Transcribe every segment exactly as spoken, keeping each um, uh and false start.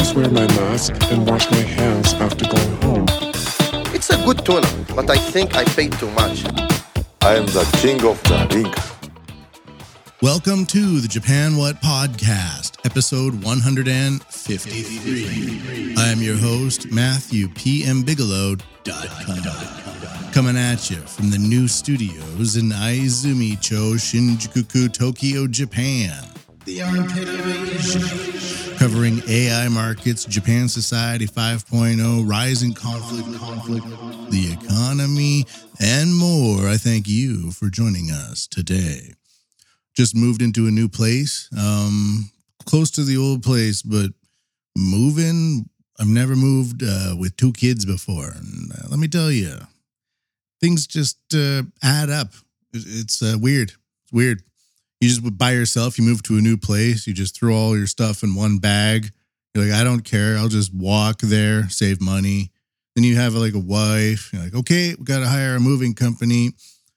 always wear my mask and wash my hands after going home. It's a good tuna, but I think I paid too much. I am the king of the ring. Welcome to the Japan What Podcast, episode one hundred fifty-three. I am your host, Matthew P M Bigelow dot com, coming at you from the new studios in Aizumicho, Shinjuku, Tokyo, Japan. The armpit of Asia, covering A I markets, Japan Society five point oh, rising conflict, conflict, the economy, and more. I thank you for joining us today. Just moved into a new place, um, close to the old place, but moving, I've never moved uh, with two kids before. And uh, let me tell you, things just uh, add up. It's uh, weird. It's weird. You just by yourself, you move to a new place, you just throw all your stuff in one bag. You're like, I don't care. I'll just walk there, save money. Then you have like a wife. You're like, okay, we got to hire a moving company.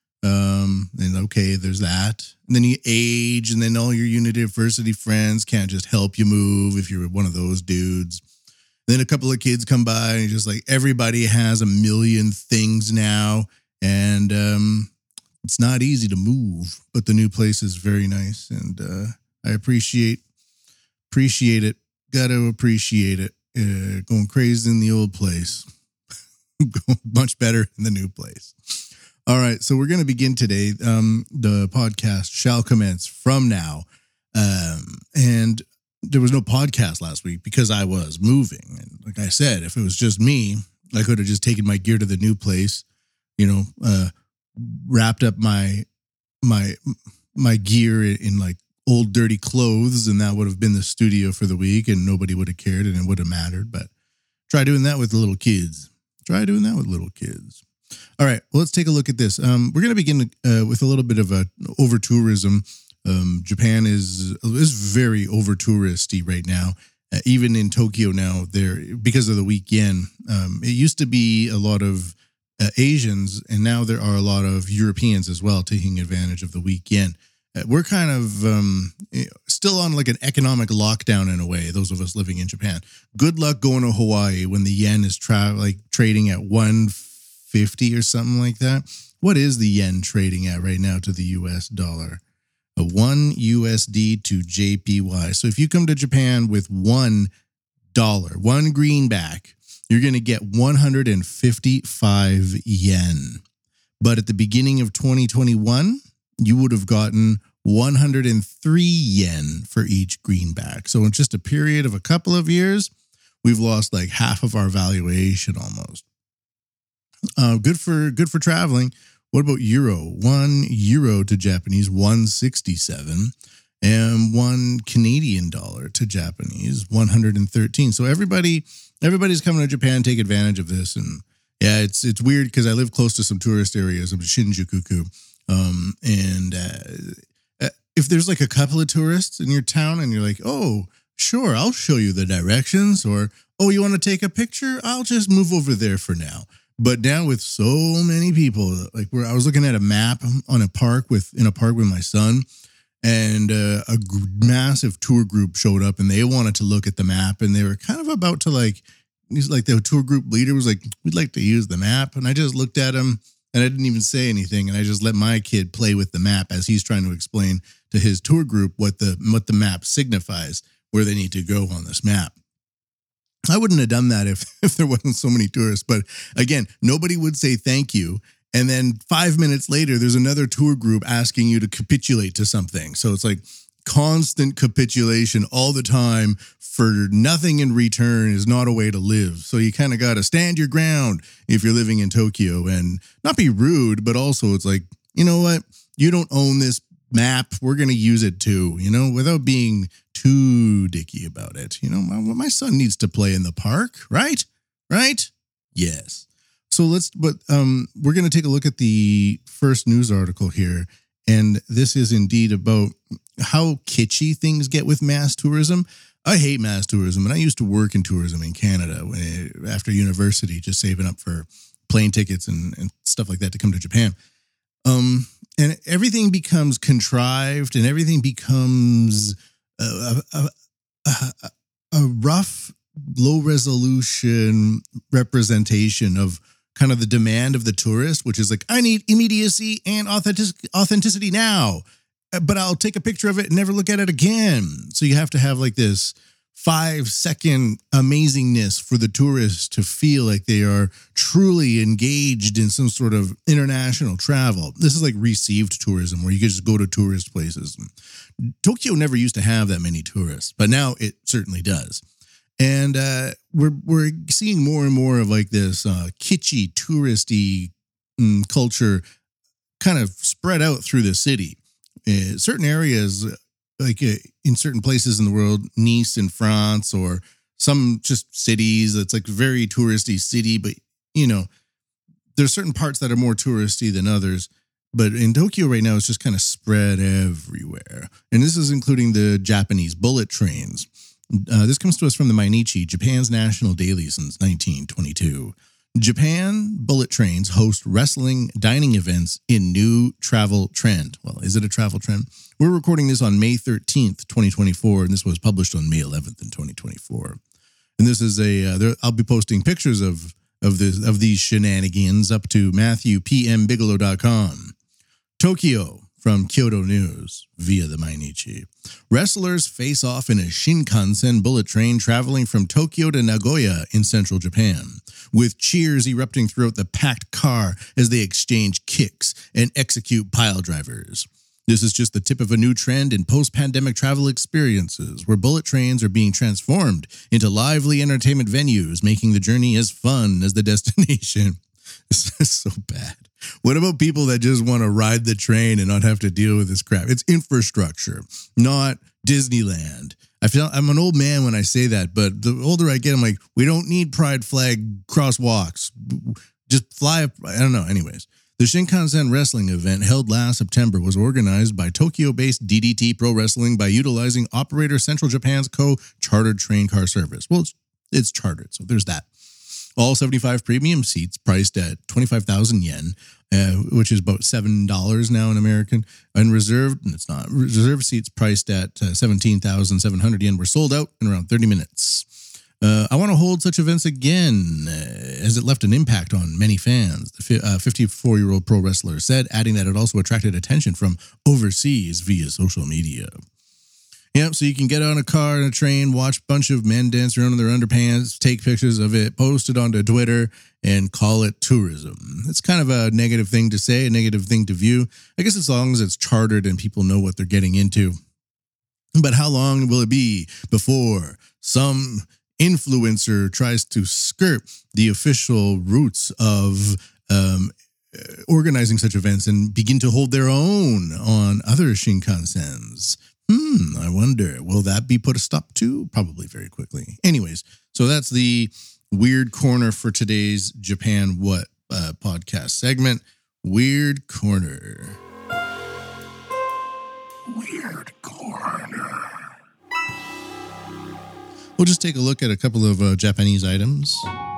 Um, and okay, there's that. And then you age, and then all your university friends can't just help you move if you're one of those dudes. Then a couple of kids come by, and you're just like, everybody has a million things now. And, um, it's not easy to move, but the new place is very nice, and uh, I appreciate appreciate it. Got to appreciate it. Uh, going crazy in the old place, going much better in the new place. All right, so we're going to begin today. Um, the podcast shall commence from now, um, and there was no podcast last week because I was moving. And like I said, if it was just me, I could have just taken my gear to the new place, you know. Uh, wrapped up my my my gear in like old dirty clothes, and that would have been the studio for the week, and nobody would have cared, and it would have mattered. But try doing that with little kids. Try doing that with little kids. All right, well, let's take a look at this. Um, we're going to begin uh, with a little bit of a over tourism. Um, Japan is is very over touristy right now. Uh, even in Tokyo now, there because of the weak yen. Um, it used to be a lot of Uh, Asians, and now there are a lot of Europeans as well taking advantage of the weak yen. Uh, we're kind of um, still on like an economic lockdown in a way, those of us living in Japan. Good luck going to Hawaii when the yen is tra- like trading at one fifty or something like that. What is the yen trading at right now to the U S dollar? A one U S D to J P Y. So if you come to Japan with one dollar, one greenback, you're going to get one hundred fifty-five yen. But at the beginning of twenty twenty-one, you would have gotten one hundred three yen for each greenback. So in just a period of a couple of years, we've lost like half of our valuation almost. Uh, good for good for traveling. What about euro? One euro to Japanese, one sixty-seven. And one Canadian dollar to Japanese, one hundred thirteen. So everybody, everybody's coming to Japan, take advantage of this. And yeah, it's it's weird because I live close to some tourist areas. I'm in Shinjuku. Um, and uh, if there's like a couple of tourists in your town and you're like, oh, sure, I'll show you the directions. Or, oh, you want to take a picture? I'll just move over there for now. But now with so many people, like where I was looking at a map on a park with in a park with my son. And uh, a g- massive tour group showed up, and they wanted to look at the map, and they were kind of about to like, he's like the tour group leader was like, we'd like to use the map. And I just looked at him, and I didn't even say anything. And I just let my kid play with the map as he's trying to explain to his tour group what the what the map signifies, where they need to go on this map. I wouldn't have done that if, if there wasn't so many tourists. But again, nobody would say thank you. And then five minutes later, there's another tour group asking you to capitulate to something. So it's like constant capitulation all the time for nothing in return is not a way to live. So you kind of got to stand your ground if you're living in Tokyo and not be rude, but also it's like, you know what? You don't own this map. We're going to use it too, you know, without being too dicky about it. You know, my, my son needs to play in the park, right? Right? Yes. So let's, but um, we're going to take a look at the first news article here. And this is indeed about how kitschy things get with mass tourism. I hate mass tourism, and I used to work in tourism in Canada when, after university, just saving up for plane tickets and, and stuff like that to come to Japan. Um, and everything becomes contrived, and everything becomes a, a, a, a rough low resolution representation of kind of the demand of the tourist, which is like, I need immediacy and authentic- authenticity now, but I'll take a picture of it and never look at it again. So you have to have like this five second amazingness for the tourists to feel like they are truly engaged in some sort of international travel. This is like received tourism, where you can just go to tourist places. Tokyo never used to have that many tourists, but now it certainly does. And uh, we're we're seeing more and more of like this uh, kitschy, touristy um, culture kind of spread out through the city. Uh, certain areas, like uh, in certain places in the world, Nice in France, or some just cities that's like very touristy city, but you know, there's certain parts that are more touristy than others. But in Tokyo right now, it's just kind of spread everywhere. And this is including the Japanese bullet trains. Uh, this comes to us from the Mainichi, Japan's national daily since nineteen twenty-two. Japan bullet trains host wrestling dining events in new travel trend. Well, is it a travel trend? We're recording this on May thirteenth, twenty twenty-four, and this was published on May eleventh in twenty twenty-four. And this is a, uh, there, I'll be posting pictures of of this of these shenanigans up to Matthew P M Bigelow dot com. Tokyo from Kyoto News via the Mainichi. Wrestlers face off in a Shinkansen bullet train traveling from Tokyo to Nagoya in central Japan, with cheers erupting throughout the packed car as they exchange kicks and execute pile drivers. This is just the tip of a new trend in post-pandemic travel experiences, where bullet trains are being transformed into lively entertainment venues, making the journey as fun as the destination. This is so bad. What about people that just want to ride the train and not have to deal with this crap? It's infrastructure, not Disneyland. I feel I'm an old man when I say that, but the older I get, I'm like, we don't need pride flag crosswalks. Just fly up. I don't know. Anyways, the Shinkansen wrestling event held last September was organized by Tokyo-based D D T Pro Wrestling by utilizing operator Central Japan's co-chartered train car service. Well, it's, it's chartered, so there's that. All seventy-five premium seats priced at twenty-five thousand yen, uh, which is about seven dollars now in American, and reserved, and it's not, reserved seats priced at uh, seventeen thousand seven hundred yen were sold out in around thirty minutes. Uh, I want to hold such events again, uh, as it left an impact on many fans, the fifty-four-year-old pro wrestler said, adding that it also attracted attention from overseas via social media. Yep, so you can get on a car and a train, watch a bunch of men dance around in their underpants, take pictures of it, post it onto Twitter, and call it tourism. It's kind of a negative thing to say, a negative thing to view. I guess as long as it's chartered and people know what they're getting into. But how long will it be before some influencer tries to skirt the official routes of um, organizing such events and begin to hold their own on other Shinkansens? Hmm, I wonder, will that be put a stop to? Probably very quickly. Anyways, so that's the Weird Corner for today's Japan What uh, podcast segment. Weird Corner. Weird Corner. We'll just take a look at a couple of uh, Japanese items.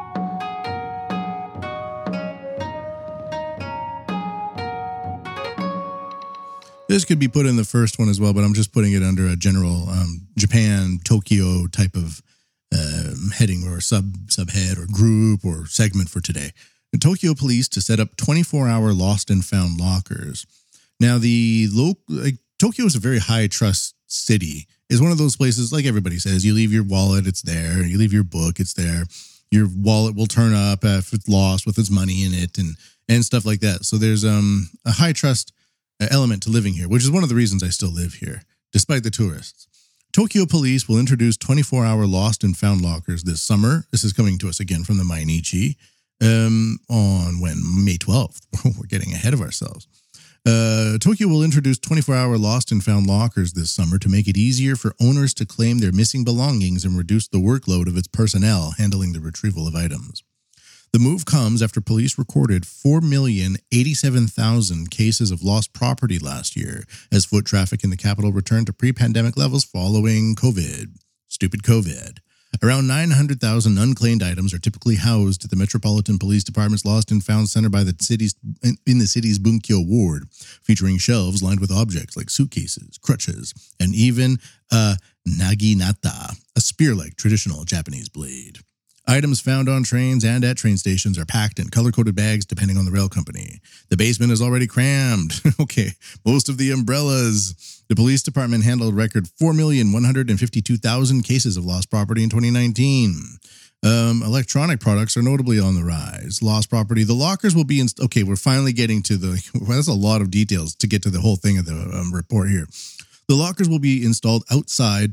This could be put in the first one as well, but I'm just putting it under a general um, Japan, Tokyo type of um, heading or sub subhead or group or segment for today. The Tokyo police to set up twenty-four hour lost and found lockers. Now, the local, like, Tokyo is a very high trust city. It's one of those places, like everybody says, you leave your wallet, it's there. You leave your book, it's there. Your wallet will turn up if it's lost with its money in it and and stuff like that. So there's um a high trust element to living here, which is one of the reasons I still live here, despite the tourists. Tokyo police will introduce twenty-four hour lost and found lockers this summer. This is coming to us again from the Mainichi um, on when May twelfth. We're getting ahead of ourselves. Uh, Tokyo will introduce twenty-four hour lost and found lockers this summer to make it easier for owners to claim their missing belongings and reduce the workload of its personnel handling the retrieval of items. The move comes after police recorded four million eighty-seven thousand cases of lost property last year as foot traffic in the capital returned to pre-pandemic levels following COVID. Stupid COVID. Around nine hundred thousand unclaimed items are typically housed at the Metropolitan Police Department's Lost and Found Center by the city's in the city's Bunkyo ward, featuring shelves lined with objects like suitcases, crutches, and even a naginata, a spear-like traditional Japanese blade. Items found on trains and at train stations are packed in color-coded bags depending on the rail company. The basement is already crammed. Okay, most of the umbrellas. The police department handled a record four million one hundred fifty-two thousand cases of lost property in twenty nineteen. Um, electronic products are notably on the rise. Lost property. The lockers will be... Inst- okay, we're finally getting to the... Well, that's a lot of details to get to the whole thing of the um, report here. The lockers will be installed outside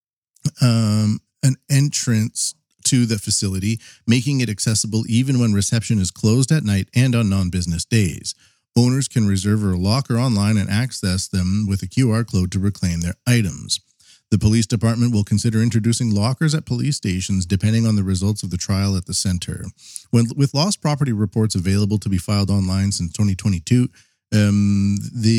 um, an entrance to the facility, making it accessible even when reception is closed at night and on non-business days. Owners can reserve a locker online and access them with a Q R code to reclaim their items. The police department will consider introducing lockers at police stations depending on the results of the trial at the center. When, with lost property reports available to be filed online since twenty twenty-two, um,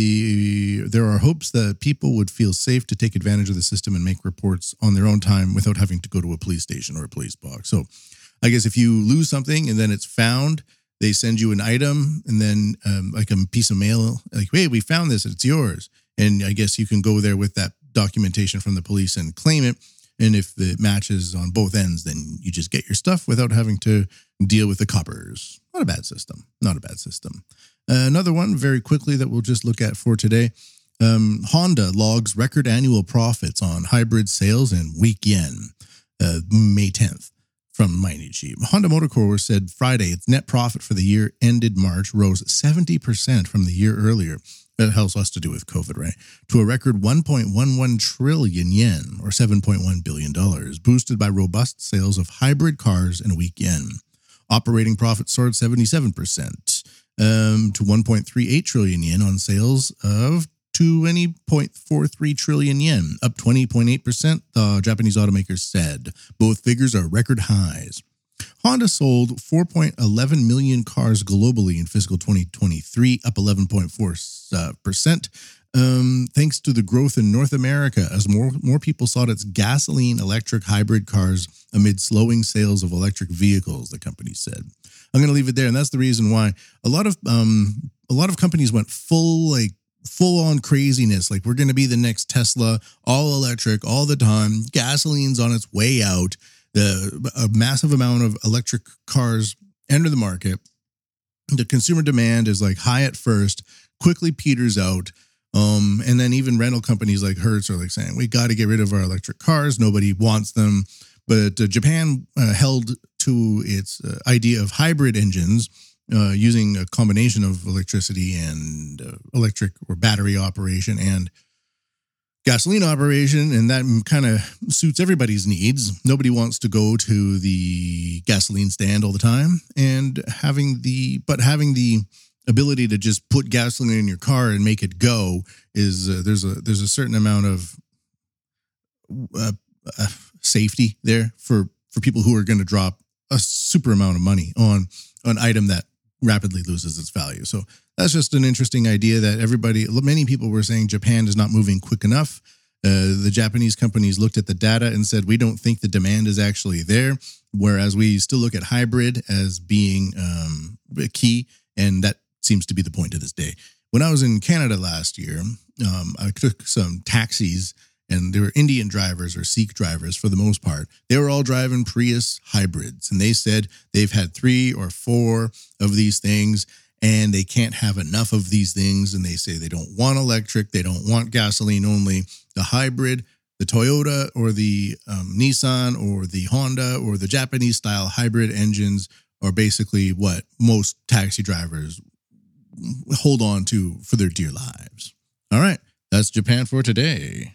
the there are hopes that people would feel safe to take advantage of the system and make reports on their own time without having to go to a police station or a police box. So I guess if you lose something and then it's found, they send you an item and then um, like a piece of mail, like, hey, we found this, it's yours. And I guess you can go there with that documentation from the police and claim it. And if it matches on both ends, then you just get your stuff without having to deal with the coppers. Not a bad system. Not a bad system. Uh, another one very quickly that we'll just look at for today. Um, Honda logs record annual profits on hybrid sales in weak yen, uh, May tenth. From Mainichi. Honda Motor Corp said Friday its net profit for the year ended March rose seventy percent from the year earlier. That has less to do with COVID, right? To a record one point one one trillion yen, or seven point one billion dollars, boosted by robust sales of hybrid cars and weak yen. Operating profit soared seventy-seven percent um, to one point three eight trillion yen on sales of twenty point four three trillion yen, up twenty point eight percent, the Japanese automakers said. Both figures are record highs. Honda sold four point one one million cars globally in fiscal twenty twenty-three, up eleven point four percent, um, thanks to the growth in North America as more, more people sought its gasoline electric hybrid cars amid slowing sales of electric vehicles, the company said. I'm going to leave it there, and that's the reason why a lot of um, a lot of companies went full, like, full-on craziness, like we're going to be the next Tesla, all electric, all the time. Gasoline's on its way out. The, a massive amount of electric cars enter the market. The consumer demand is like high at first, quickly peters out. Um, and then even rental companies like Hertz are like saying, we got to get rid of our electric cars. Nobody wants them. But uh, Japan uh, held to its uh, idea of hybrid engines, Uh, using a combination of electricity and uh, electric or battery operation and gasoline operation, and that kind of suits everybody's needs. Nobody wants to go to the gasoline stand all the time, and having the but having the ability to just put gasoline in your car and make it go is uh, there's a there's a certain amount of uh, uh, safety there for for people who are going to drop a super amount of money on an item that rapidly loses its value. So that's just an interesting idea that everybody, many people were saying Japan is not moving quick enough. Uh, the Japanese companies looked at the data and said, we don't think the demand is actually there, whereas we still look at hybrid as being um, key, and that seems to be the point to this day. When I was in Canada last year, um, I took some taxis, and they were Indian drivers or Sikh drivers for the most part. They were all driving Prius hybrids, and they said they've had three or four of these things, and they can't have enough of these things, and they say they don't want electric, they don't want gasoline only. The hybrid, the Toyota or the um, Nissan or the Honda or the Japanese-style hybrid engines are basically what most taxi drivers hold on to for their dear lives. All right, that's Japan for today.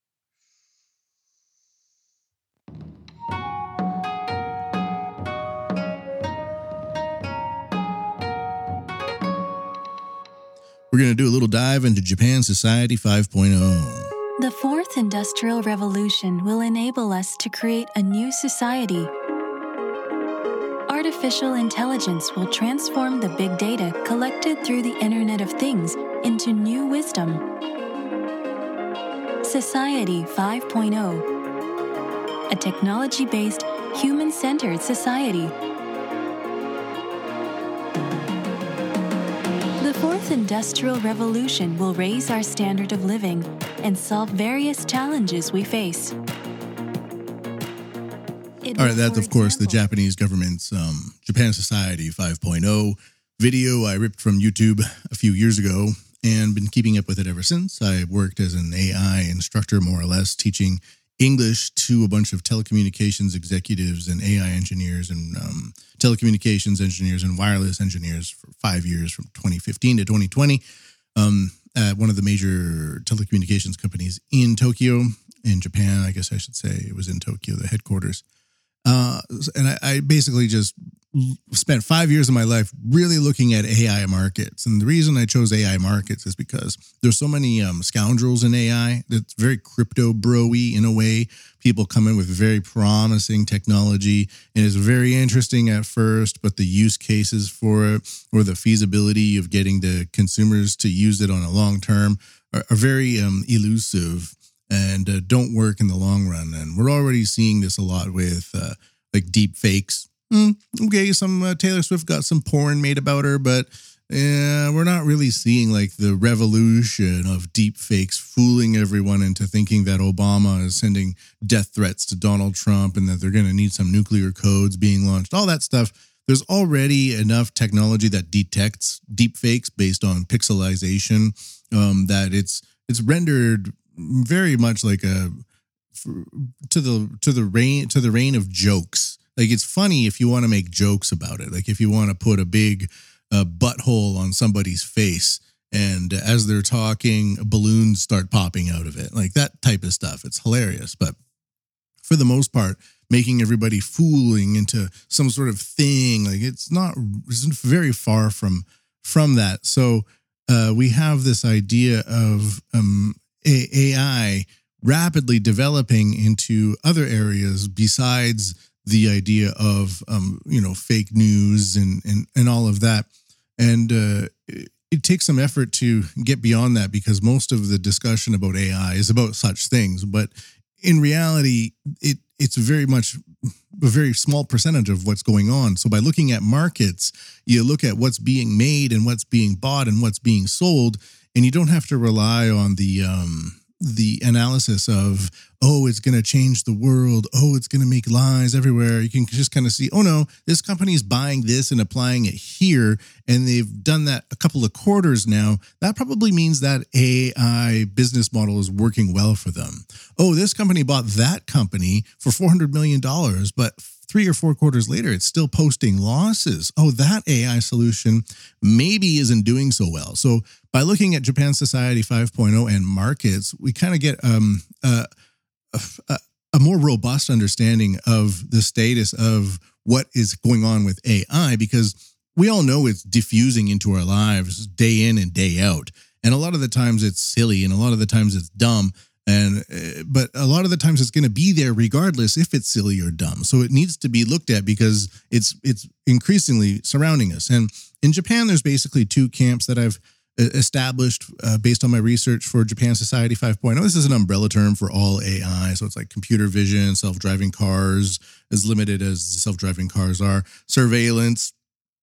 We're going to do a little dive into Japan Society five point oh. The fourth industrial revolution will enable us to create a new society. Artificial intelligence will transform the big data collected through the Internet of Things into new wisdom. Society five point oh, a technology-based, human-centered society. The fourth industrial revolution will raise our standard of living and solve various challenges we face. It All will, right, that's for of course the example- Japanese government's um, Japan Society five point oh video I ripped from YouTube a few years ago and been keeping up with it ever since. I worked as an A I instructor, more or less, teaching English to a bunch of telecommunications executives and A I engineers and um, telecommunications engineers and wireless engineers for five years from twenty fifteen to twenty twenty um, at one of the major telecommunications companies in Tokyo, in Japan, I guess I should say. It was in Tokyo, the headquarters. Uh, and I, I basically just spent five years of my life really looking at A I markets. And the reason I chose A I markets is because there's so many um, scoundrels in A I that's very crypto bro-y in a way. People come in with very promising technology and it's very interesting at first, but the use cases for it or the feasibility of getting the consumers to use it on a long term are, are very um, elusive and uh, don't work in the long run. And we're already seeing this a lot with uh, like deep fakes. Mm, okay, some uh, Taylor Swift got some porn made about her, but uh, we're not really seeing like the revolution of deep fakes fooling everyone into thinking that Obama is sending death threats to Donald Trump and that they're going to need some nuclear codes being launched, all that stuff. There's already enough technology that detects deep fakes based on pixelization um, that it's it's rendered very much like a to the to the reign to the reign of jokes. Like it's funny if you want to make jokes about it. Like if you want to put a big uh, butthole on somebody's face and as they're talking, balloons start popping out of it. Like that type of stuff. It's hilarious. But for the most part, making everybody fooling into some sort of thing, like it's not, it's very far from from that. So uh, we have this idea of um, A I rapidly developing into other areas besides the idea of, um, you know, fake news and, and, and all of that. And uh, it, it takes some effort to get beyond that because most of the discussion about A I is about such things. But in reality, it it's very much a very small percentage of what's going on. So by looking at markets, you look at what's being made and what's being bought and what's being sold, and you don't have to rely on the um, the analysis of, oh, it's going to change the world. Oh, it's going to make lies everywhere. You can just kind of see, oh, no, this company is buying this and applying it here. And they've done that a couple of quarters now. That probably means that A I business model is working well for them. Oh, this company bought that company for four hundred million dollars, but three or four quarters later, it's still posting losses. Oh, that A I solution maybe isn't doing so well. So by looking at Japan Society five point oh and markets, we kind of get um, a, a, a more robust understanding of the status of what is going on with A I, because we all know it's diffusing into our lives day in and day out. And a lot of the times it's silly and a lot of the times it's dumb. And uh, but a lot of the times it's going to be there regardless if it's silly or dumb. So it needs to be looked at because it's it's increasingly surrounding us. And in Japan, there's basically two camps that I've established uh, based on my research for Japan Society five point oh. This is an umbrella term for all A I. So it's like computer vision, self-driving cars, as limited as self-driving cars are, surveillance,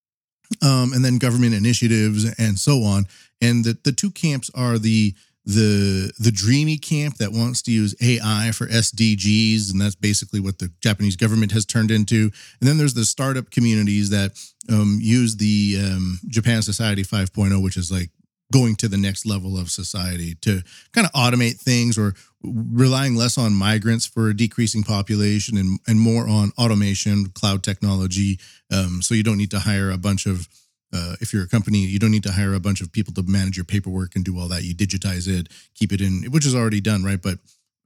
um, and then government initiatives and so on. And the, the two camps are the the the dreamy camp that wants to use A I for S D Gs, and that's basically what the Japanese government has turned into. And then there's the startup communities that um, use the um, Japan Society five point oh, which is like going to the next level of society to kind of automate things or relying less on migrants for a decreasing population and, and more on automation, cloud technology. Um, so you don't need to hire a bunch of Uh, if you're a company, you don't need to hire a bunch of people to manage your paperwork and do all that. You digitize it, keep it in, which is already done, right? But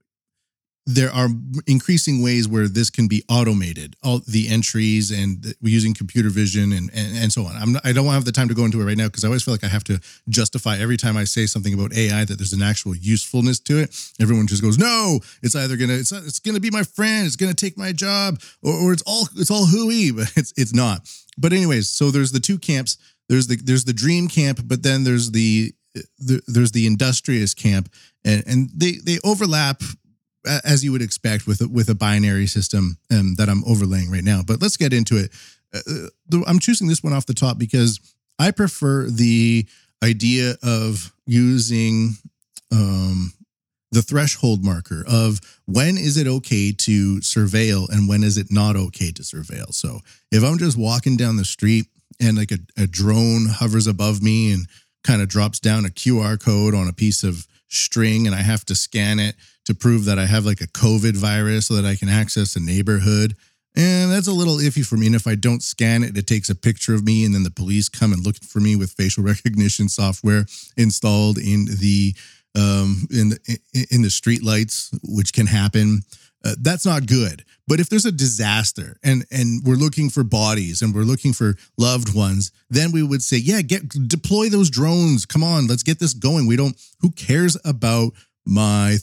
there are increasing ways where this can be automated, all the entries and the, using computer vision and, and, and so on. I'm not, I don't have the time to go into it right now because I always feel like I have to justify every time I say something about A I that there's an actual usefulness to it. Everyone just goes, no, it's either going to, it's, it's going to be my friend. It's going to take my job or, or it's all, it's all hooey, but it's, it's not. But anyways, so there's the two camps. There's the there's the dream camp, but then there's the, the there's the industrious camp, and and they they overlap as you would expect with a, with a binary system um, that I'm overlaying right now. But let's get into it. Uh, the, I'm choosing this one off the top because I prefer the idea of using um, the threshold marker of when is it okay to surveil and when is it not okay to surveil. So if I'm just walking down the street and like a, a drone hovers above me and kind of drops down a Q R code on a piece of string and I have to scan it to prove that I have like a COVID virus so that I can access a neighborhood, and that's a little iffy for me. And if I don't scan it, it takes a picture of me and then the police come and look for me with facial recognition software installed in the um, in the, in the street lights, which can happen. Uh, that's not good. But if there's a disaster and and we're looking for bodies and we're looking for loved ones, then we would say, yeah, get deploy those drones. Come on, let's get this going. We don't. Who cares about my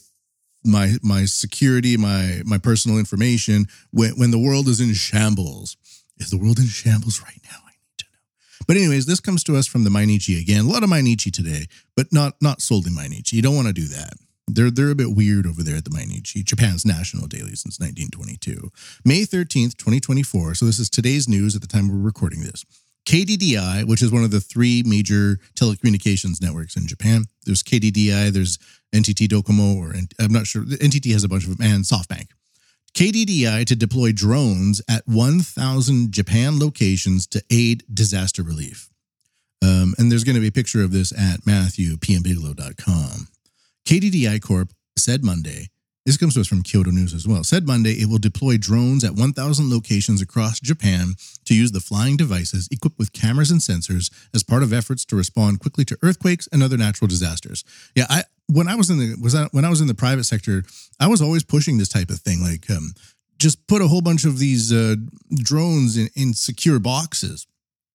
my my security, my my personal information when when the world is in shambles? Is the world in shambles right now? I need to know. But anyways, this comes to us from the Mainichi again. A lot of Mainichi today, but not not solely Mainichi. You don't want to do that. They're they're a bit weird over there at the Mainichi, Japan's national daily since nineteen twenty-two. May thirteenth, twenty twenty-four. So this is today's news at the time we're recording this. K D D I, which is one of the three major telecommunications networks in Japan. There's K D D I, there's N T T Docomo, or I'm not sure. N T T has a bunch of them, and SoftBank. K D D I to deploy drones at one thousand Japan locations to aid disaster relief. Um, and there's going to be a picture of this at matthew p m bigelow dot com. K D D I Corp said Monday, this comes to us from Kyoto News as well, said Monday it will deploy drones at one thousand locations across Japan to use the flying devices equipped with cameras and sensors as part of efforts to respond quickly to earthquakes and other natural disasters. Yeah, I when I was in the was I, when I was in the private sector, I was always pushing this type of thing, like um, just put a whole bunch of these uh, drones in, in secure boxes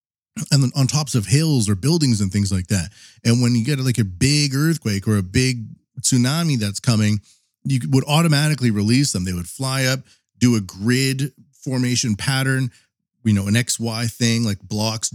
and then on tops of hills or buildings and things like that. And when you get like a big earthquake or a big tsunami that's coming, you would automatically release them. They would fly up, do a grid formation pattern, you know, an X Y thing, like blocks,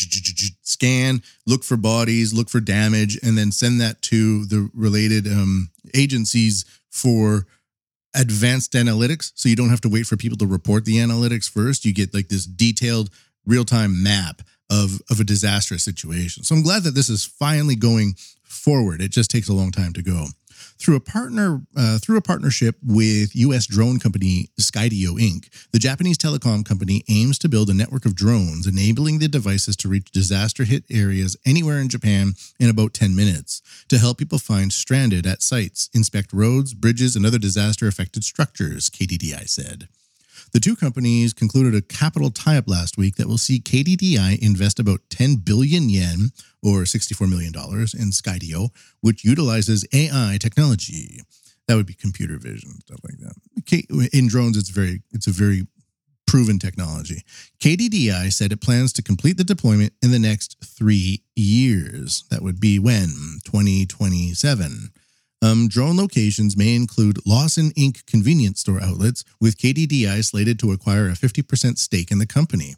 scan, look for bodies, look for damage, and then send that to the related um, agencies for advanced analytics. So you don't have to wait for people to report the analytics first. You get like this detailed real-time map of, of a disastrous situation. So I'm glad that this is finally going forward. It just takes a long time to go. Through a partner, uh, through a partnership with U S drone company Skydio Incorporated, the Japanese telecom company aims to build a network of drones, enabling the devices to reach disaster-hit areas anywhere in Japan in about ten minutes to help people find stranded at sites, inspect roads, bridges, and other disaster-affected structures, K D D I said. The two companies concluded a capital tie-up last week that will see K D D I invest about ten billion yen, or sixty-four million dollars, in Skydio, which utilizes A I technology. That would be computer vision, stuff like that. In drones, it's very, it's a very proven technology. K D D I said it plans to complete the deployment in the next three years. That would be when? twenty twenty-seven. Um, drone locations may include Lawson Incorporated convenience store outlets, with K D D I slated to acquire a fifty percent stake in the company.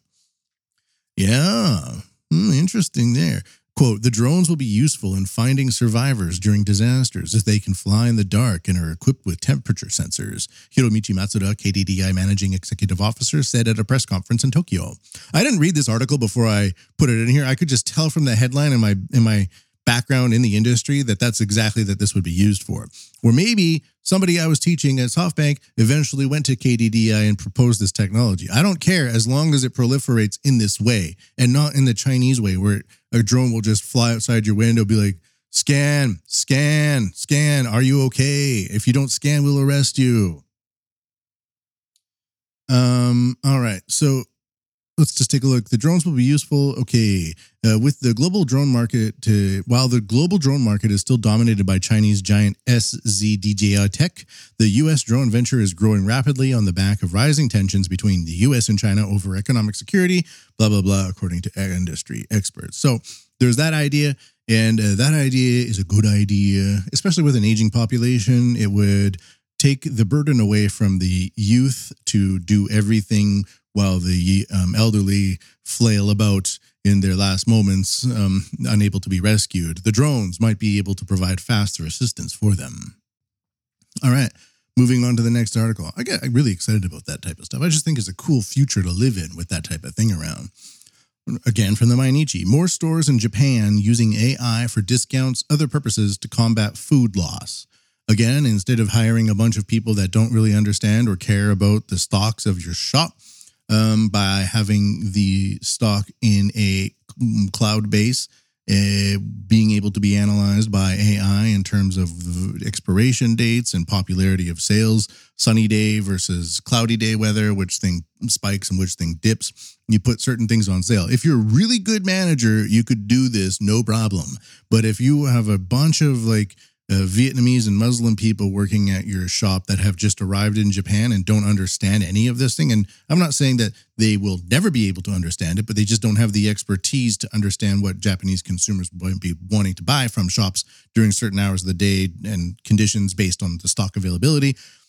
Yeah, hmm, interesting there. Quote, the drones will be useful in finding survivors during disasters as they can fly in the dark and are equipped with temperature sensors, Hiromichi Matsuda, K D D I Managing Executive Officer, said at a press conference in Tokyo. I didn't read this article before I put it in here. I could just tell from the headline in my in my background in the industry that that's exactly that this would be used for. Or maybe somebody I was teaching at SoftBank eventually went to K D D I and proposed this technology. I don't care as long as it proliferates in this way and not in the Chinese way where a drone will just fly outside your window, be like, scan, scan, scan. Are you okay? If you don't scan, we'll arrest you. Um. All right. So let's just take a look. The drones will be useful. Okay. Uh, with the global drone market, to, while the global drone market is still dominated by Chinese giant S Z D J I Tech, the U S drone venture is growing rapidly on the back of rising tensions between the U S and China over economic security, blah, blah, blah, according to industry experts. So there's that idea, and uh, that idea is a good idea, especially with an aging population. It would take the burden away from the youth to do everything while the um, elderly flail about in their last moments, um, unable to be rescued. The drones might be able to provide faster assistance for them. All right, moving on to the next article. I get I'm really excited about that type of stuff. I just think it's a cool future to live in with that type of thing around. Again, from the Mainichi, more stores in Japan using A I for discounts, other purposes to combat food loss. Again, instead of hiring a bunch of people that don't really understand or care about the stocks of your shop, um, by having the stock in a cloud base, uh, being able to be analyzed by A I in terms of expiration dates and popularity of sales, sunny day versus cloudy day weather, which thing spikes and which thing dips. You put certain things on sale. If you're a really good manager, you could do this, no problem. But if you have a bunch of like Uh, Vietnamese and Muslim people working at your shop that have just arrived in Japan and don't understand any of this thing. And I'm not saying that they will never be able to understand it, but they just don't have the expertise to understand what Japanese consumers might be wanting to buy from shops during certain hours of the day and conditions based on the stock availability.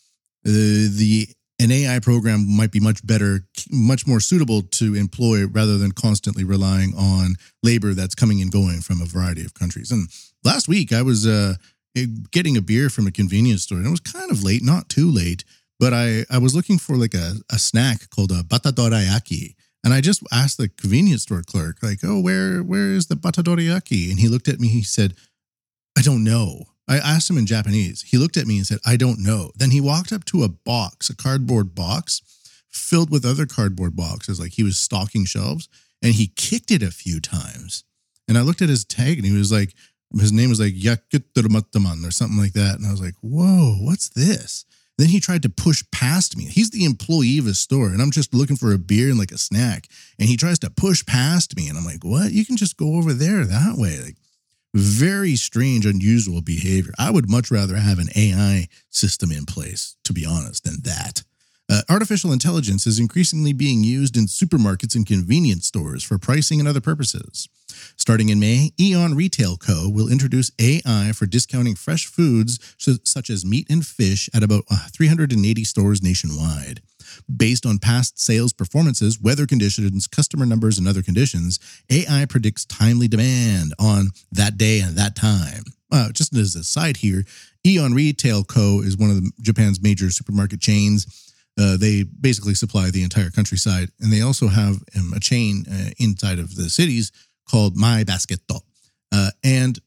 Uh, the an A I program might be much better, much more suitable to employ rather than constantly relying on labor that's coming and going from a variety of countries. And last week I was uh, getting a beer from a convenience store, and it was kind of late, not too late, but I, I was looking for like a, a snack called a batadorayaki. And I just asked the convenience store clerk, like, oh, where where is the batadorayaki? And he looked at me, he said, I don't know. I asked him in Japanese. He looked at me and said, I don't know. Then he walked up to a box, a cardboard box filled with other cardboard boxes, like he was stocking shelves, and he kicked it a few times. And I looked at his tag, and he was like, his name was like Yakuturumataman or something like that. And I was like, whoa, what's this? Then he tried to push past me. He's the employee of his store, and I'm just looking for a beer and like a snack. And he tries to push past me. And I'm like, what? You can just go over there that way. Like, very strange, unusual behavior. I would much rather have an A I system in place, to be honest, than that. Uh, artificial intelligence is increasingly being used in supermarkets and convenience stores for pricing and other purposes. Starting in May, Aeon Retail Co. will introduce A I for discounting fresh foods such as meat and fish at about three hundred eighty stores nationwide. Based on past sales performances, weather conditions, customer numbers, and other conditions, A I predicts timely demand on that day and that time. Uh, just as a side here, Aeon Retail Co. is one of the, Japan's major supermarket chains. Uh, they basically supply the entire countryside, and they also have um, a chain uh, inside of the cities called My Basketto. Uh, and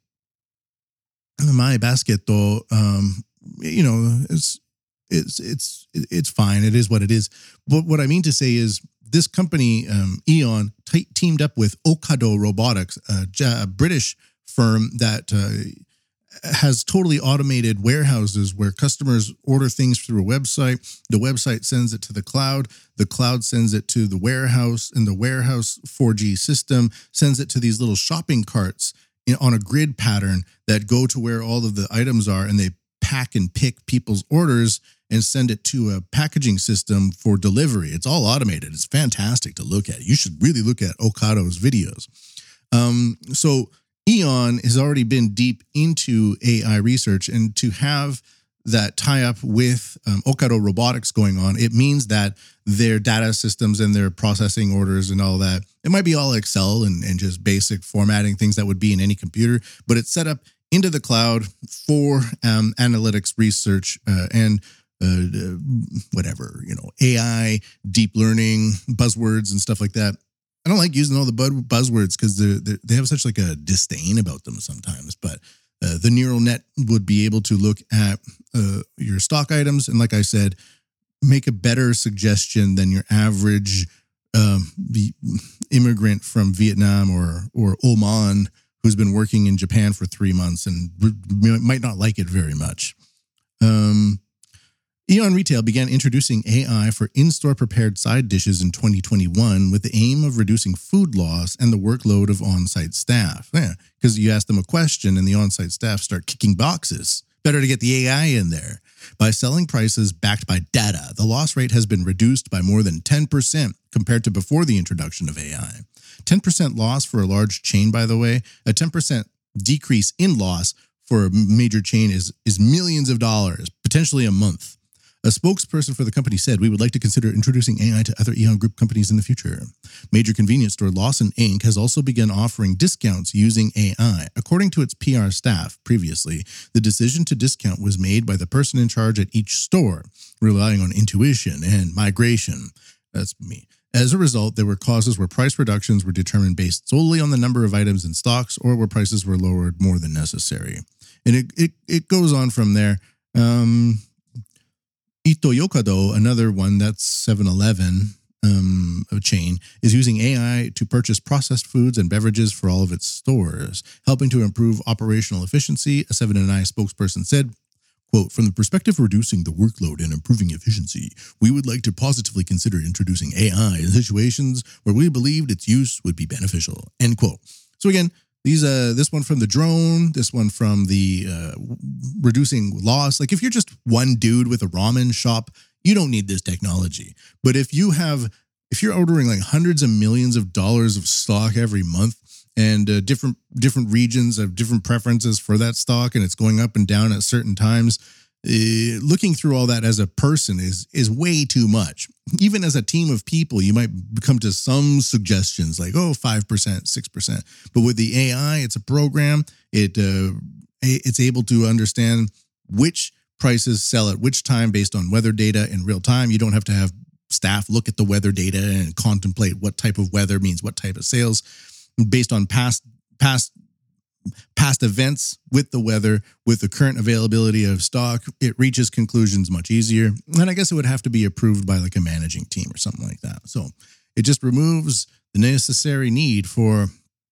My Basketto, um, you know, it's, it's, it's, it's fine. It is what it is. But what I mean to say is this company, um, Aeon, t- teamed up with Ocado Robotics, a, a British firm that uh, has totally automated warehouses where customers order things through a website. The website sends it to the cloud. The cloud sends it to the warehouse, and the warehouse four G system sends it to these little shopping carts in, on a grid pattern that go to where all of the items are, and they pack and pick people's orders and send it to a packaging system for delivery. It's all automated. It's fantastic to look at. You should really look at Okado's videos. Um, so Aeon has already been deep into A I research, and to have that tie up with um, Ocado Robotics going on, it means that their data systems and their processing orders and all that, it might be all Excel and, and just basic formatting, things that would be in any computer, but it's set up into the cloud for um, analytics research uh, and uh, whatever, you know, A I, deep learning, buzzwords and stuff like that. I don't like using all the buzzwords because they they have such like a disdain about them sometimes. But uh, the neural net would be able to look at uh, your stock items and, like I said, make a better suggestion than your average um, the immigrant from Vietnam or or Oman who's been working in Japan for three months and might not like it very much. Um, Aeon Retail began introducing A I for in-store prepared side dishes in twenty twenty-one with the aim of reducing food loss and the workload of on-site staff. Yeah, because you ask them a question and the on-site staff start kicking boxes. Better to get the A I in there. By selling prices backed by data, the loss rate has been reduced by more than ten percent compared to before the introduction of A I. ten percent loss for a large chain, by the way. A ten percent decrease in loss for a major chain is, is millions of dollars, potentially a month. A spokesperson for the company said, "We would like to consider introducing A I to other Aeon Group companies in the future." Major convenience store Lawson Incorporated has also begun offering discounts using A I. According to its P R staff previously, the decision to discount was made by the person in charge at each store, relying on intuition and migration. That's me. As a result, there were causes where price reductions were determined based solely on the number of items in stocks or where prices were lowered more than necessary. And it, it, it goes on from there. Um, Ito Yokado, another one that's seven eleven, um, a chain, is using A I to purchase processed foods and beverages for all of its stores, helping to improve operational efficiency, a seven and I spokesperson said. Quote, from the perspective of reducing the workload and improving efficiency, we would like to positively consider introducing A I in situations where we believed its use would be beneficial, end quote. So again, these uh, this one from the drone, this one from the uh, reducing loss. Like if you're just one dude with a ramen shop, you don't need this technology. But if you have, if you're ordering like hundreds of millions of dollars of stock every month, and uh, different different regions have different preferences for that stock, and it's going up and down at certain times. Uh, looking through all that as a person is is way too much. Even as a team of people, you might come to some suggestions like, oh, five percent, six percent. But with the A I, it's a program. It uh, it's able to understand which prices sell at which time based on weather data in real time. You don't have to have staff look at the weather data and contemplate what type of weather means what type of sales. Based on past past past events with the weather, with the current availability of stock, it reaches conclusions much easier. And I guess it would have to be approved by like a managing team or something like that. So it just removes the necessary need for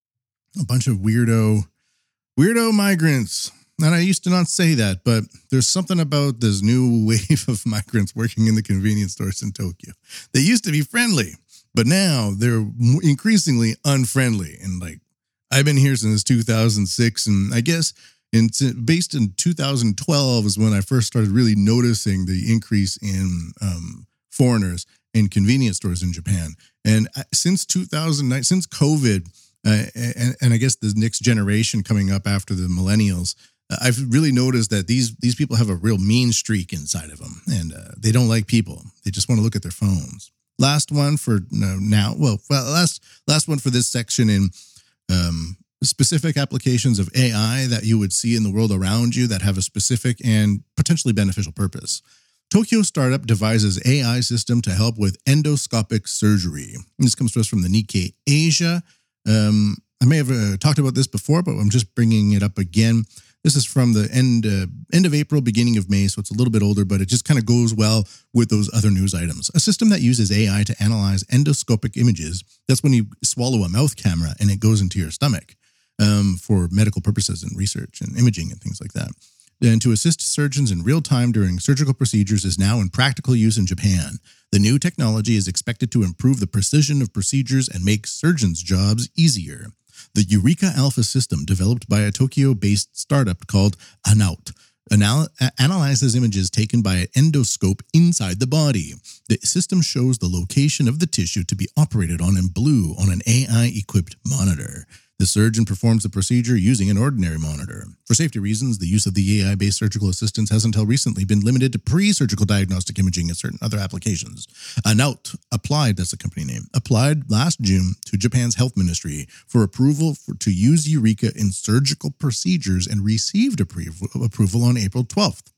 a bunch of weirdo weirdo migrants. And I used to not say that, but there's something about this new wave of migrants working in the convenience stores in Tokyo. They used to be friendly. But now they're increasingly unfriendly. And like, I've been here since two thousand six. And I guess in, based in two thousand twelve is when I first started really noticing the increase in um, foreigners in convenience stores in Japan. And since two thousand nine, since COVID, uh, and, and I guess the next generation coming up after the millennials, I've really noticed that these these people have a real mean streak inside of them. And uh, they don't like people. They just want to look at their phones. Last one for no, now, well, well, last last one for this section in um, specific applications of A I that you would see in the world around you that have a specific and potentially beneficial purpose. Tokyo startup devises A I system to help with endoscopic surgery. This comes to us from the Nikkei Asia. Um, I may have uh, talked about this before, but I'm just bringing it up again. This is from the end uh, end of April, beginning of May, so it's a little bit older, but it just kind of goes well with those other news items. A system that uses A I to analyze endoscopic images. That's when you swallow a mouth camera and it goes into your stomach um, for medical purposes and research and imaging and things like that. And to assist surgeons in real time during surgical procedures is now in practical use in Japan. The new technology is expected to improve the precision of procedures and make surgeons' jobs easier. The Eureka Alpha system, developed by a Tokyo-based startup called Anaut, anal- analyzes images taken by an endoscope inside the body. The system shows the location of the tissue to be operated on in blue on an A I-equipped monitor. The surgeon performs the procedure using an ordinary monitor. For safety reasons, the use of the A I-based surgical assistants has until recently been limited to pre-surgical diagnostic imaging and certain other applications. Anaut applied, that's the company name, applied last June to Japan's health ministry for approval for, to use Eureka in surgical procedures and received appro- approval on April twelfth.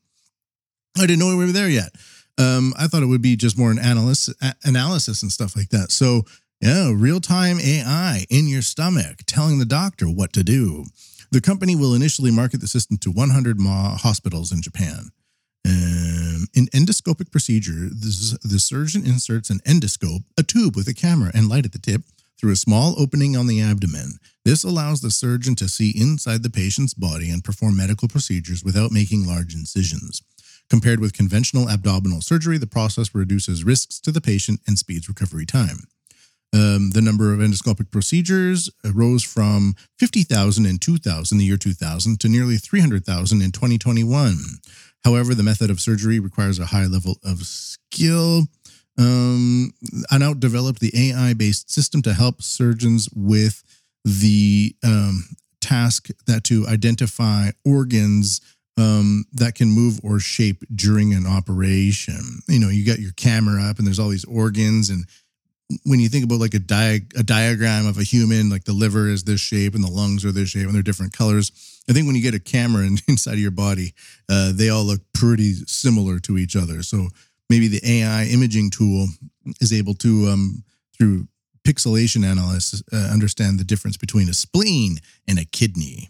I didn't know we were there yet. Um, I thought it would be just more an analysis, analysis and stuff like that. So, yeah, real-time A I in your stomach telling the doctor what to do. The company will initially market the system to one hundred hospitals in Japan. Um, in endoscopic procedure, the, the surgeon inserts an endoscope, a tube with a camera and light at the tip, through a small opening on the abdomen. This allows the surgeon to see inside the patient's body and perform medical procedures without making large incisions. Compared with conventional abdominal surgery, the process reduces risks to the patient and speeds recovery time. Um, the number of endoscopic procedures rose from fifty thousand in two thousand, the year two thousand, to nearly three hundred thousand in twenty twenty-one. However, the method of surgery requires a high level of skill. Um, Anaut developed the A I-based system to help surgeons with the um, task that to identify organs um, that can move or shape during an operation. You know, you got your camera up and there's all these organs, and when you think about like a, dia- a diagram of a human, like the liver is this shape and the lungs are this shape and they're different colors. I think when you get a camera in, inside of your body, uh, they all look pretty similar to each other. So maybe the A I imaging tool is able to, um, through pixelation analysis, uh, understand the difference between a spleen and a kidney.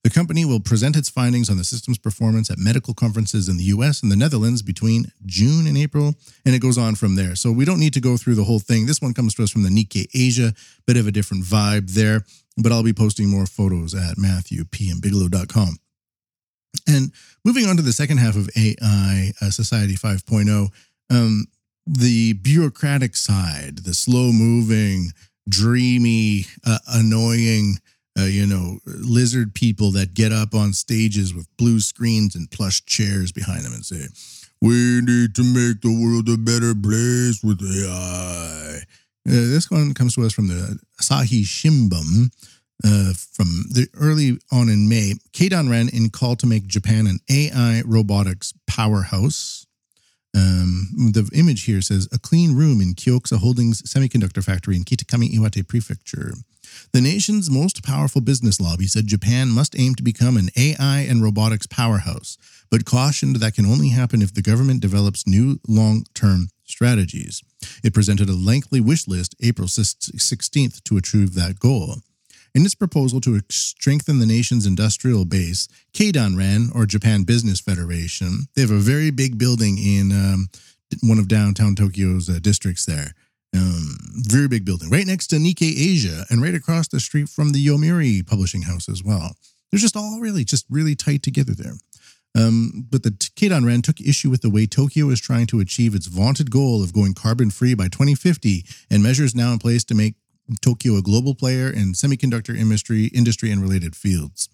The company will present its findings on the system's performance at medical conferences in the U S and the Netherlands between June and April, and it goes on from there. So we don't need to go through the whole thing. This one comes to us from the Nikkei Asia, bit of a different vibe there, but I'll be posting more photos at matthew p m bigelow dot com. And moving on to the second half of A I uh, Society five point oh, um, the bureaucratic side, the slow-moving, dreamy, uh, annoying, uh, you know, lizard people that get up on stages with blue screens and plush chairs behind them and say, "We need to make the world a better place with A I." Uh, this one comes to us from the Asahi Shimbun. Uh, from the early on in May, Keidan ran in call to make Japan an A I robotics powerhouse. Um, the image here says, a clean room in Kyokusa Holdings semiconductor factory in Kitakami, Iwate Prefecture. The nation's most powerful business lobby said Japan must aim to become an A I and robotics powerhouse, but cautioned that can only happen if the government develops new long-term strategies. It presented a lengthy wish list April sixteenth to achieve that goal. In its proposal to strengthen the nation's industrial base, Keidanren, or Japan Business Federation, they have a very big building in um, one of downtown Tokyo's uh, districts there. Um, very big building, right next to Nikkei Asia and right across the street from the Yomiuri publishing house as well. They're just all really, just really tight together there. Um, but the Keidanren took issue with the way Tokyo is trying to achieve its vaunted goal of going carbon-free by twenty fifty and measures now in place to make Tokyo a global player in semiconductor industry, industry and related fields.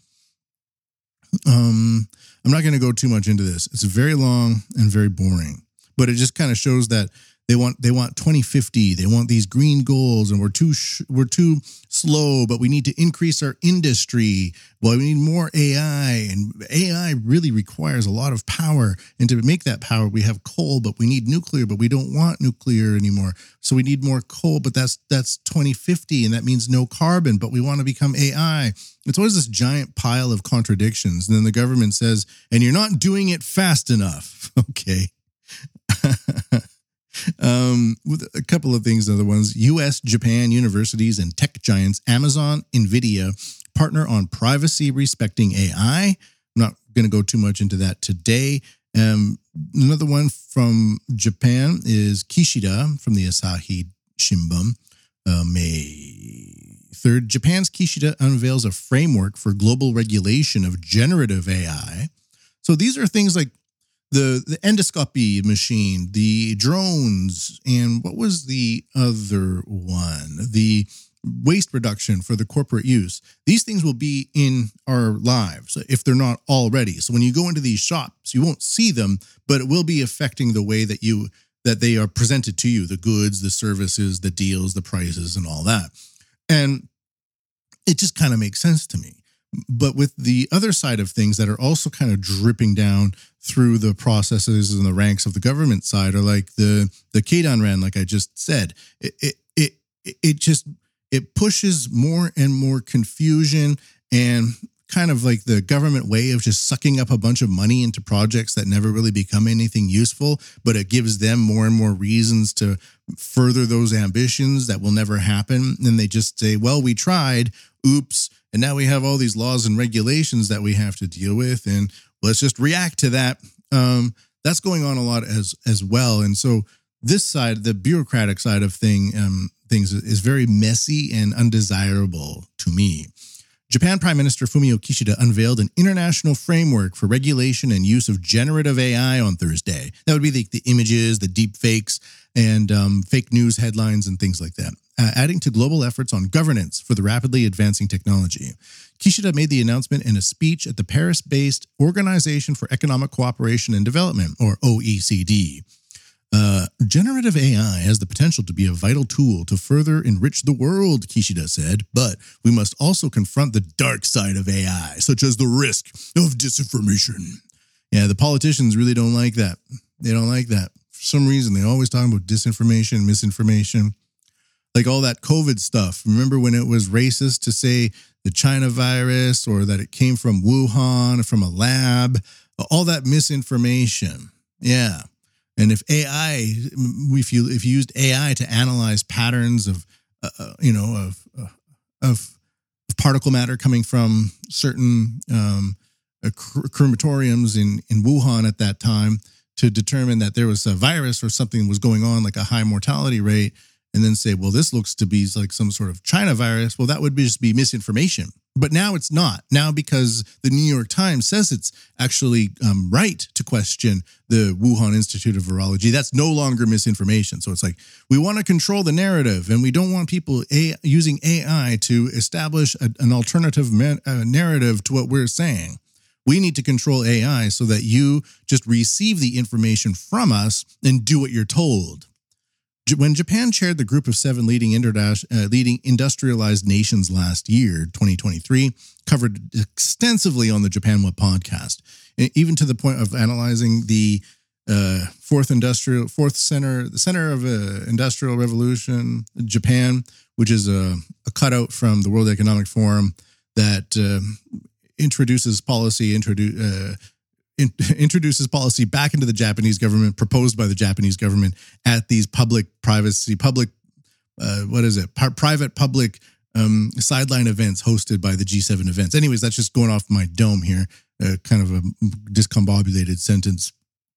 Um, I'm not going to go too much into this. It's very long and very boring, but it just kind of shows that they want they want twenty fifty. They want these green goals, and we're too sh- we're too slow. But we need to increase our industry. Well, we need more A I, and A I really requires a lot of power. And to make that power, we have coal, but we need nuclear. But we don't want nuclear anymore, so we need more coal. But that's that's twenty fifty, and that means no carbon. But we want to become A I. It's always this giant pile of contradictions. And then the government says, "And you're not doing it fast enough." Okay. Um, with a couple of things, other ones, U S, Japan, universities, and tech giants Amazon, NVIDIA partner on privacy-respecting A I. I'm not going to go too much into that today. Um, another one from Japan is Kishida from the Asahi Shimbun, uh, May third. Japan's Kishida unveils a framework for global regulation of generative A I. So these are things like The the endoscopy machine, the drones, and what was the other one? The waste reduction for the corporate use. These things will be in our lives if they're not already. So when you go into these shops, you won't see them, but it will be affecting the way that you that they are presented to you, the goods, the services, the deals, the prices, and all that. And it just kind of makes sense to me. But with the other side of things that are also kind of dripping down through the processes and the ranks of the government side are like the the Keidanren, like I just said, it it it it just it pushes more and more confusion and kind of like the government way of just sucking up a bunch of money into projects that never really become anything useful, but it gives them more and more reasons to further those ambitions that will never happen. And they just say, well, we tried, oops, and now we have all these laws and regulations that we have to deal with, and let's just react to that. Um, that's going on a lot as as well. And so this side, the bureaucratic side of thing, um, things is very messy and undesirable to me. Japan Prime Minister Fumio Kishida unveiled an international framework for regulation and use of generative A I on Thursday. That would be the, the images, the deep fakes, and um, fake news headlines and things like that, uh, adding to global efforts on governance for the rapidly advancing technology. Kishida made the announcement in a speech at the Paris-based Organization for Economic Cooperation and Development, or O E C D. Uh, generative A I has the potential to be a vital tool to further enrich the world, Kishida said, but we must also confront the dark side of A I, such as the risk of disinformation. Yeah, the politicians really don't like that. They don't like that. For some reason, they always talk about disinformation, misinformation, like all that COVID stuff. Remember when it was racist to say the China virus or that it came from Wuhan, from a lab, all that misinformation. Yeah. And if A I, if you if you used A I to analyze patterns of, uh, you know, of, uh, of of particle matter coming from certain um, uh, crematoriums in, in Wuhan at that time to determine that there was a virus or something was going on, like a high mortality rate, and then say, well, this looks to be like some sort of China virus. Well, that would be just be misinformation. But now it's not. Now, because the New York Times says it's actually um, right to question the Wuhan Institute of Virology, that's no longer misinformation. So it's like, we want to control the narrative, and we don't want people a- using A I to establish a, an alternative man- uh, narrative to what we're saying. We need to control A I so that you just receive the information from us and do what you're told. When Japan chaired the group of seven leading, interdash, uh, leading industrialized nations last year, twenty twenty-three, covered extensively on the Japan What podcast, and even to the point of analyzing the uh, fourth industrial, fourth center, the center of uh, industrial revolution, Japan, which is a, a cutout from the World Economic Forum that uh, introduces policy, introduce. Uh, In, introduces policy back into the Japanese government, proposed by the Japanese government at these public privacy, public, uh, what is it, P- private public um, sideline events hosted by the G seven events. Anyways, that's just going off my dome here, uh, kind of a discombobulated sentence.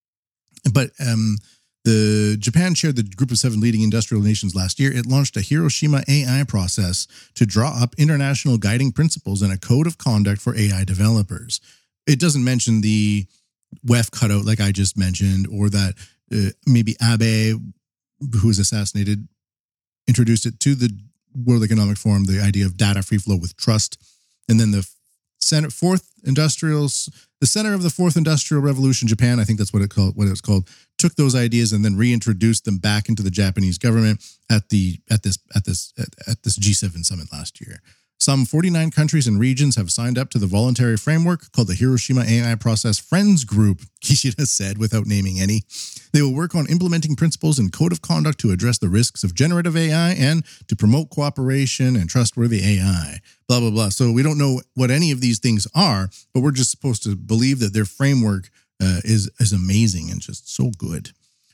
But um, the Japan chaired the group of seven leading industrial nations last year. It launched a Hiroshima A I process to draw up international guiding principles and a code of conduct for A I developers. It doesn't mention the W E F cutout like I just mentioned, or that uh, maybe Abe, who was assassinated, introduced it to the World Economic Forum, the idea of data free flow with trust. And then the center, fourth industrial, the center of the fourth industrial revolution, Japan, I think that's what it called, what it was called, took those ideas and then reintroduced them back into the Japanese government at the at this at this at, at this G seven summit last year. Some forty-nine countries and regions have signed up to the voluntary framework called the Hiroshima A I Process Friends Group, Kishida said without naming any. They will work on implementing principles and code of conduct to address the risks of generative A I and to promote cooperation and trustworthy A I, blah, blah, blah. So we don't know what any of these things are, but we're just supposed to believe that their framework uh, is, is amazing and just so good.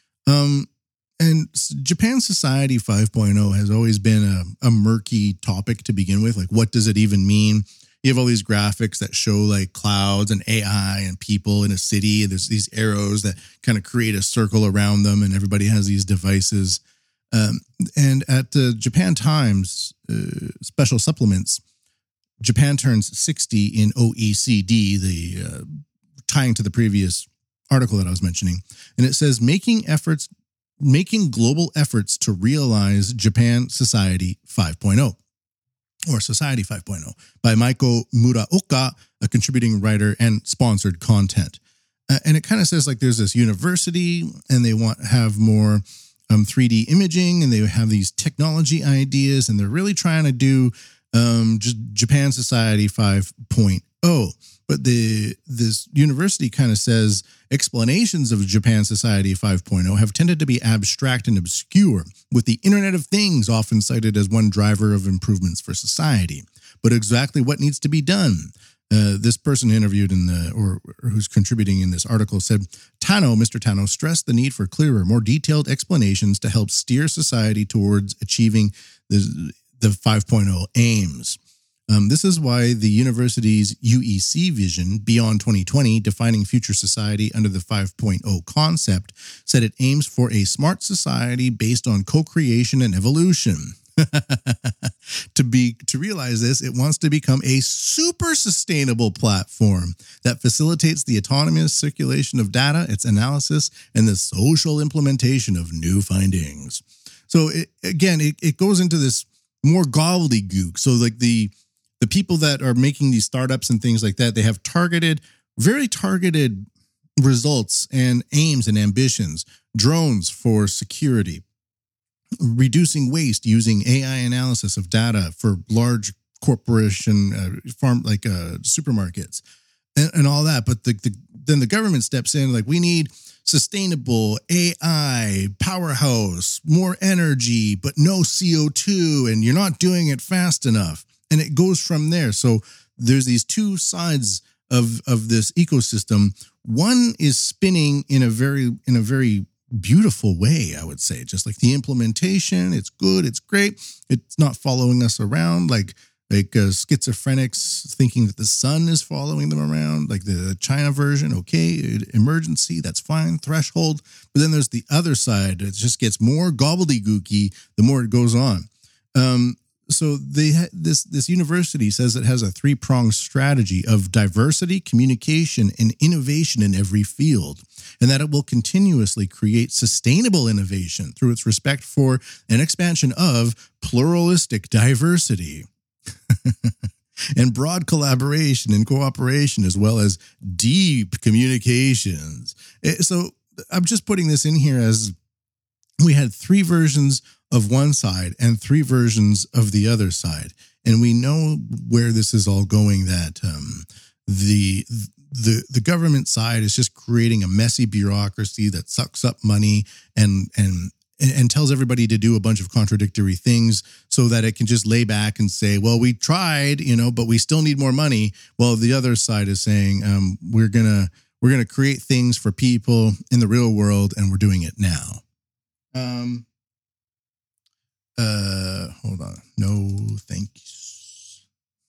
Um, And Japan Society five point oh has always been a, a murky topic to begin with. Like, what does it even mean? You have all these graphics that show like clouds and A I and people in a city. And there's these arrows that kind of create a circle around them, and everybody has these devices. Um, and at the Japan Times uh, special supplements, Japan turns sixty in O E C D, the uh, tying to the previous article that I was mentioning. And it says, making efforts making global efforts to realize Japan Society five point oh, or Society five point oh, by Maiko Muraoka, a contributing writer and sponsored content. Uh, and it kind of says like there's this university and they want to have more um, three D imaging, and they have these technology ideas, and they're really trying to do um, just Japan Society five point oh. But the this university kind of says explanations of Japan Society five point oh have tended to be abstract and obscure, with the Internet of Things often cited as one driver of improvements for society. But exactly what needs to be done? Uh, this person interviewed in the or, or who's contributing in this article said, Tano, Mister Tano, stressed the need for clearer, more detailed explanations to help steer society towards achieving the, the five point oh aims. Um, this is why the university's U E C vision, Beyond twenty twenty, defining future society under the five point oh concept, said it aims for a smart society based on co-creation and evolution. to be to realize this, it wants to become a super sustainable platform that facilitates the autonomous circulation of data, its analysis, and the social implementation of new findings. So it, again, it, it goes into this more gobbledygook. So like the The people that are making these startups and things like that, they have targeted, very targeted results and aims and ambitions. Drones for security, reducing waste using A I analysis of data for large corporation uh, farm like uh, supermarkets and, and all that. But the, the, then the government steps in like, we need sustainable A I powerhouse, more energy, but no C O two, and you're not doing it fast enough. And it goes from there. So there's these two sides of, of this ecosystem. One is spinning in a very in a very beautiful way, I would say. Just like the implementation, it's good, it's great. It's not following us around like like uh, schizophrenics thinking that the sun is following them around, like the China version. Okay, emergency, that's fine, threshold. But then there's the other side. It just gets more gobbledygooky the more it goes on. Um, so they ha- this this university says it has a three-pronged strategy of diversity, communication, and innovation in every field, and that it will continuously create sustainable innovation through its respect for an expansion of pluralistic diversity and broad collaboration and cooperation, as well as deep communications. So I'm just putting this in here as we had three versions of one side and three versions of the other side. And we know where this is all going, that um, the the the government side is just creating a messy bureaucracy that sucks up money and and and tells everybody to do a bunch of contradictory things so that it can just lay back and say, well, we tried, you know, but we still need more money. Well, the other side is saying, um, we're gonna we're gonna create things for people in the real world, and we're doing it now. Um. Uh, hold on. No, thanks.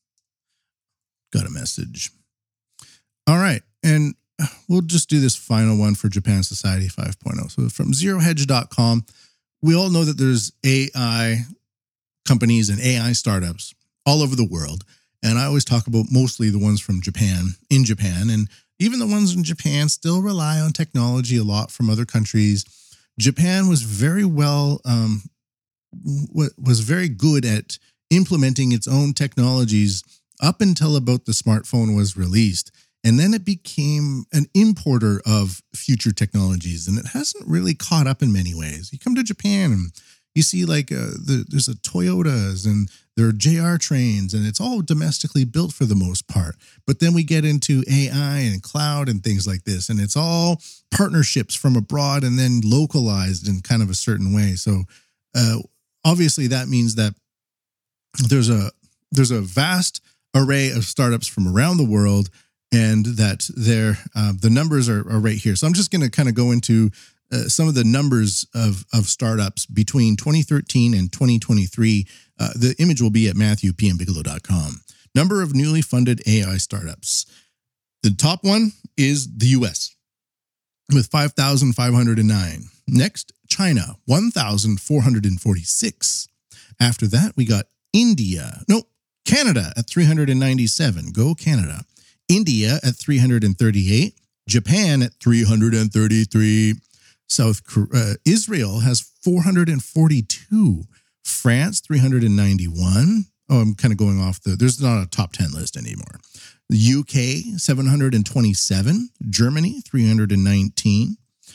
Got a message. All right. And we'll just do this final one for Japan Society five point oh. So from zero hedge dot com, we all know that there's A I companies and A I startups all over the world. And I always talk about mostly the ones from Japan, in Japan. And even the ones in Japan still rely on technology a lot from other countries. Japan was very well... Um, was very good at implementing its own technologies up until about the smartphone was released. And then it became an importer of future technologies, and it hasn't really caught up in many ways. You come to Japan and you see like uh, the, there's a Toyotas and there are J R trains, and it's all domestically built for the most part. But then we get into A I and cloud and things like this, and it's all partnerships from abroad and then localized in kind of a certain way. So uh, obviously that means that there's a there's a vast array of startups from around the world, and that they're, uh, the numbers are, are right here. So I'm just going to kind of go into uh, some of the numbers of, of startups between twenty thirteen and twenty twenty-three. Uh, the image will be at matthew p m bigelow dot com. Number of newly funded A I startups. The top one is the U S with five thousand five hundred nine. Next, China, one thousand four hundred forty-six. After that, we got India. No, Canada at three hundred ninety-seven. Go Canada. India at three hundred thirty-eight. Japan at three hundred thirty-three. South uh, Israel has four hundred forty-two. France, three hundred ninety-one. Oh, I'm kind of going off the, there's not a top ten list anymore. The U K, seven hundred twenty-seven. Germany, three hundred nineteen.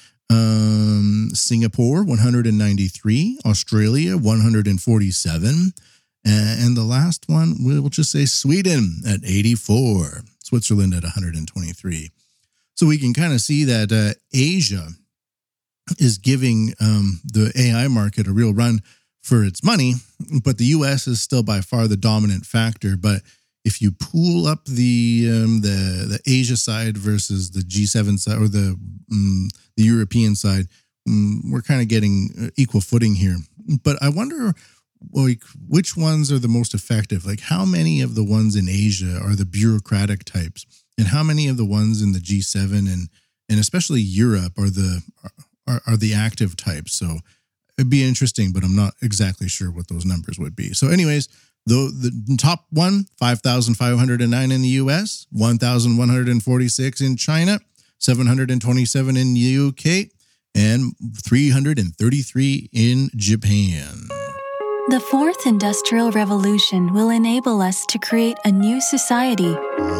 Um, Singapore, one hundred ninety-three. Australia, one hundred forty-seven. And the last one, we'll just say Sweden at eighty-four. Switzerland at one hundred twenty-three. So we can kind of see that uh, Asia is giving um, the A I market a real run for its money, but the U S is still by far the dominant factor. But if you pool up the um, the the Asia side versus the G seven side, or the um, the European side, um, we're kind of getting equal footing here. But I wonder, like, which ones are the most effective? Like, how many of the ones in Asia are the bureaucratic types, and how many of the ones in the G seven and and especially Europe are the are, are the active types? So it'd be interesting, but I'm not exactly sure what those numbers would be. So, anyways. The, the top one, five thousand five hundred nine in the U S, one thousand one hundred forty-six in China, seven hundred twenty-seven in the U K, and three hundred thirty-three in Japan. The fourth industrial revolution will enable us to create a new society.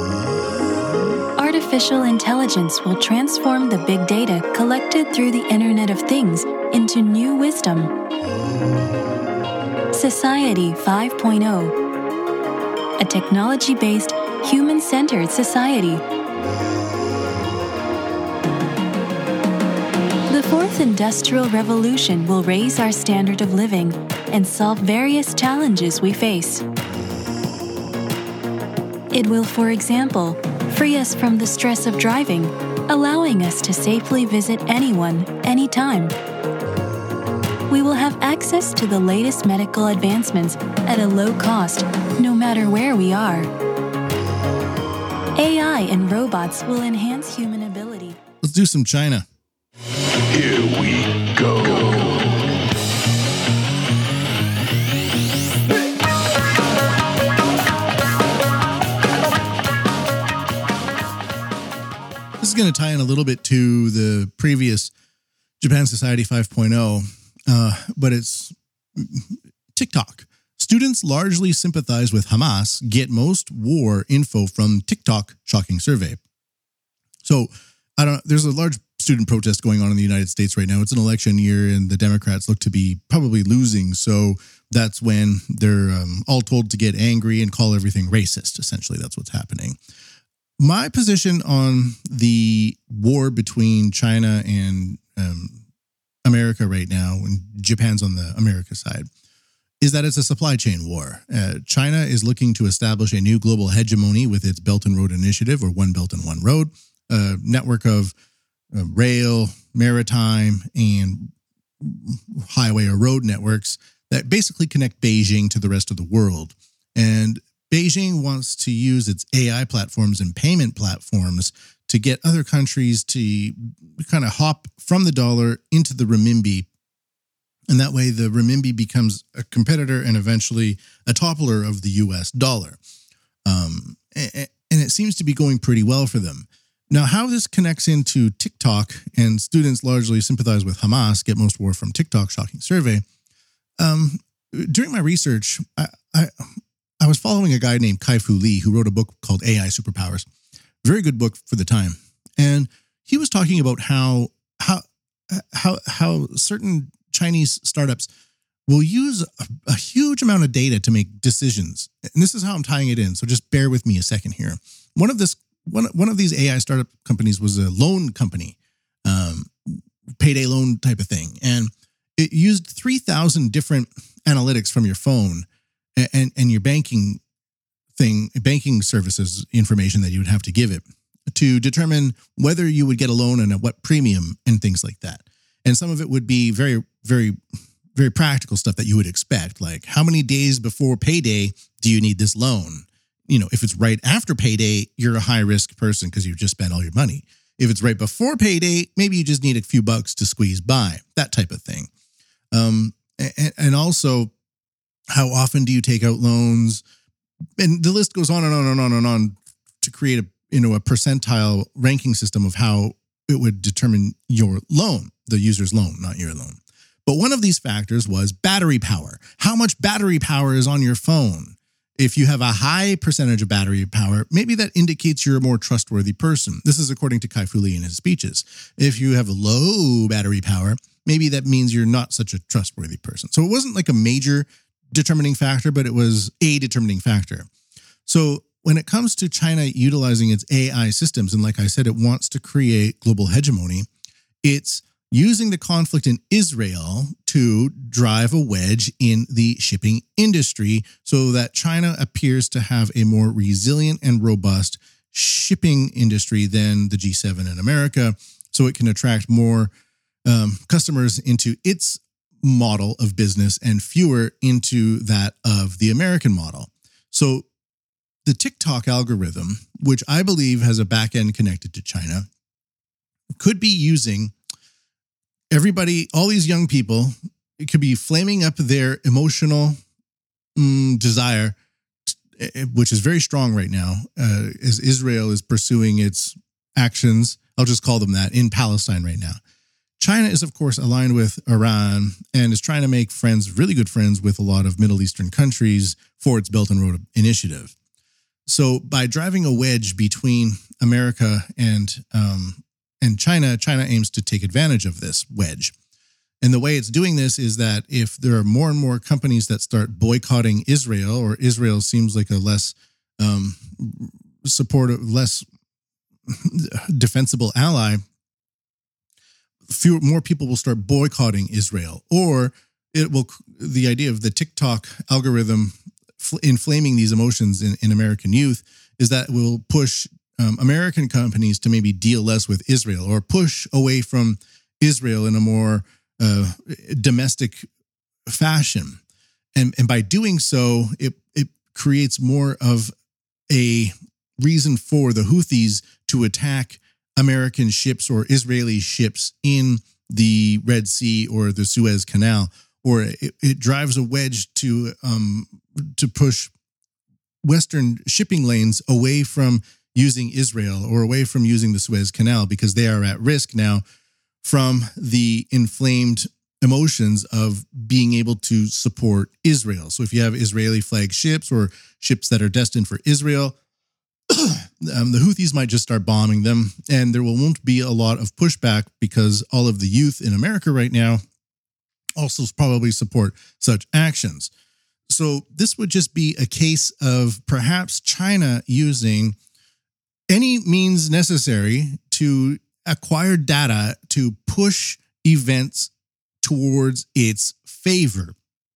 Artificial intelligence will transform the big data collected through the Internet of Things into new wisdom. Society five point oh, a technology-based, human-centered society. The fourth industrial revolution will raise our standard of living and solve various challenges we face. It will, for example, free us from the stress of driving, allowing us to safely visit anyone, anytime. we will have access to the latest medical advancements at a low cost, no matter where we are. A I and robots will enhance human ability. Let's do some China. Here we go. This is going to tie in a little bit to the previous Japan Society five point oh, uh, but it's TikTok. Students largely sympathize with Hamas, get most war info from TikTok shocking survey. So I don't. There's a large student protest going on in the United States right now. It's an election year, and the Democrats look to be probably losing. So that's when they're um, all told to get angry and call everything racist. Essentially, that's what's happening. My position on the war between China and um, America right now, and Japan's on the America side, is that it's a supply chain war. Uh, China is looking to establish a new global hegemony with its Belt and Road Initiative, or One Belt and One Road, a network of uh, rail, maritime, and highway or road networks that basically connect Beijing to the rest of the world. And Beijing wants to use its A I platforms and payment platforms to get other countries to kind of hop from the dollar into the renminbi. And that way the renminbi becomes a competitor and eventually a toppler of the U S dollar. Um, and it seems to be going pretty well for them. Now, how this connects into TikTok, and students largely sympathize with Hamas, get most war from TikTok shocking survey. Um, during my research, I, I I was following a guy named Kai-Fu Lee, who wrote a book called A I Superpowers. Very good book for the time. And he was talking about how how how how certain Chinese startups will use a, a huge amount of data to make decisions. And this is how I'm tying it in. So just bear with me a second here. One of this one one of these A I startup companies was a loan company, um, payday loan type of thing, and it used three thousand different analytics from your phone and and your banking thing, banking services information that you would have to give it to determine whether you would get a loan and at what premium and things like that. And some of it would be very, very, very practical stuff that you would expect, like how many days before payday do you need this loan? You know, if it's right after payday, you're a high risk person because you've just spent all your money. If it's right before payday, maybe you just need a few bucks to squeeze by, that type of thing. Um, and, and also, how often do you take out loans? And the list goes on and on and on and on to create a, you know, a percentile ranking system of how it would determine your loan, the user's loan, not your loan. But one of these factors was battery power. How much battery power is on your phone? If you have a high percentage of battery power, maybe that indicates you're a more trustworthy person. This is according to Kai-Fu Lee in his speeches. If you have low battery power, maybe that means you're not such a trustworthy person. So it wasn't like a major determining factor, but it was a determining factor. So when it comes to China utilizing its A I systems, and like I said, it wants to create global hegemony, it's using the conflict in Israel to drive a wedge in the shipping industry so that China appears to have a more resilient and robust shipping industry than the G seven in America, so it can attract more um, customers into its model of business and fewer into that of the American model. So the TikTok algorithm, which I believe has a back end connected to China, could be using everybody, all these young people, it could be flaming up their emotional mm, desire, which is very strong right now, uh, as Israel is pursuing its actions, I'll just call them that, in Palestine right now. China is, of course, aligned with Iran and is trying to make friends, really good friends, with a lot of Middle Eastern countries for its Belt and Road Initiative. So by driving a wedge between America and um, and China, China aims to take advantage of this wedge. And the way it's doing this is that if there are more and more companies that start boycotting Israel, or Israel seems like a less um, supportive, less defensible ally, fewer more people will start boycotting Israel. Or it will, the idea of the TikTok algorithm inflaming these emotions in, in American youth is that will push um, American companies to maybe deal less with Israel, or push away from Israel in a more uh, domestic fashion. And, and by doing so, it, it creates more of a reason for the Houthis to attack American ships or Israeli ships in the Red Sea or the Suez Canal, or it, it drives a wedge to um, to push Western shipping lanes away from using Israel or away from using the Suez Canal, because they are at risk now from the inflamed emotions of being able to support Israel. So if you have Israeli flagged ships or ships that are destined for Israel, um, the Houthis might just start bombing them, and there will, won't be a lot of pushback because all of the youth in America right now also probably support such actions. So this would just be a case of perhaps China using any means necessary to acquire data to push events towards its favor.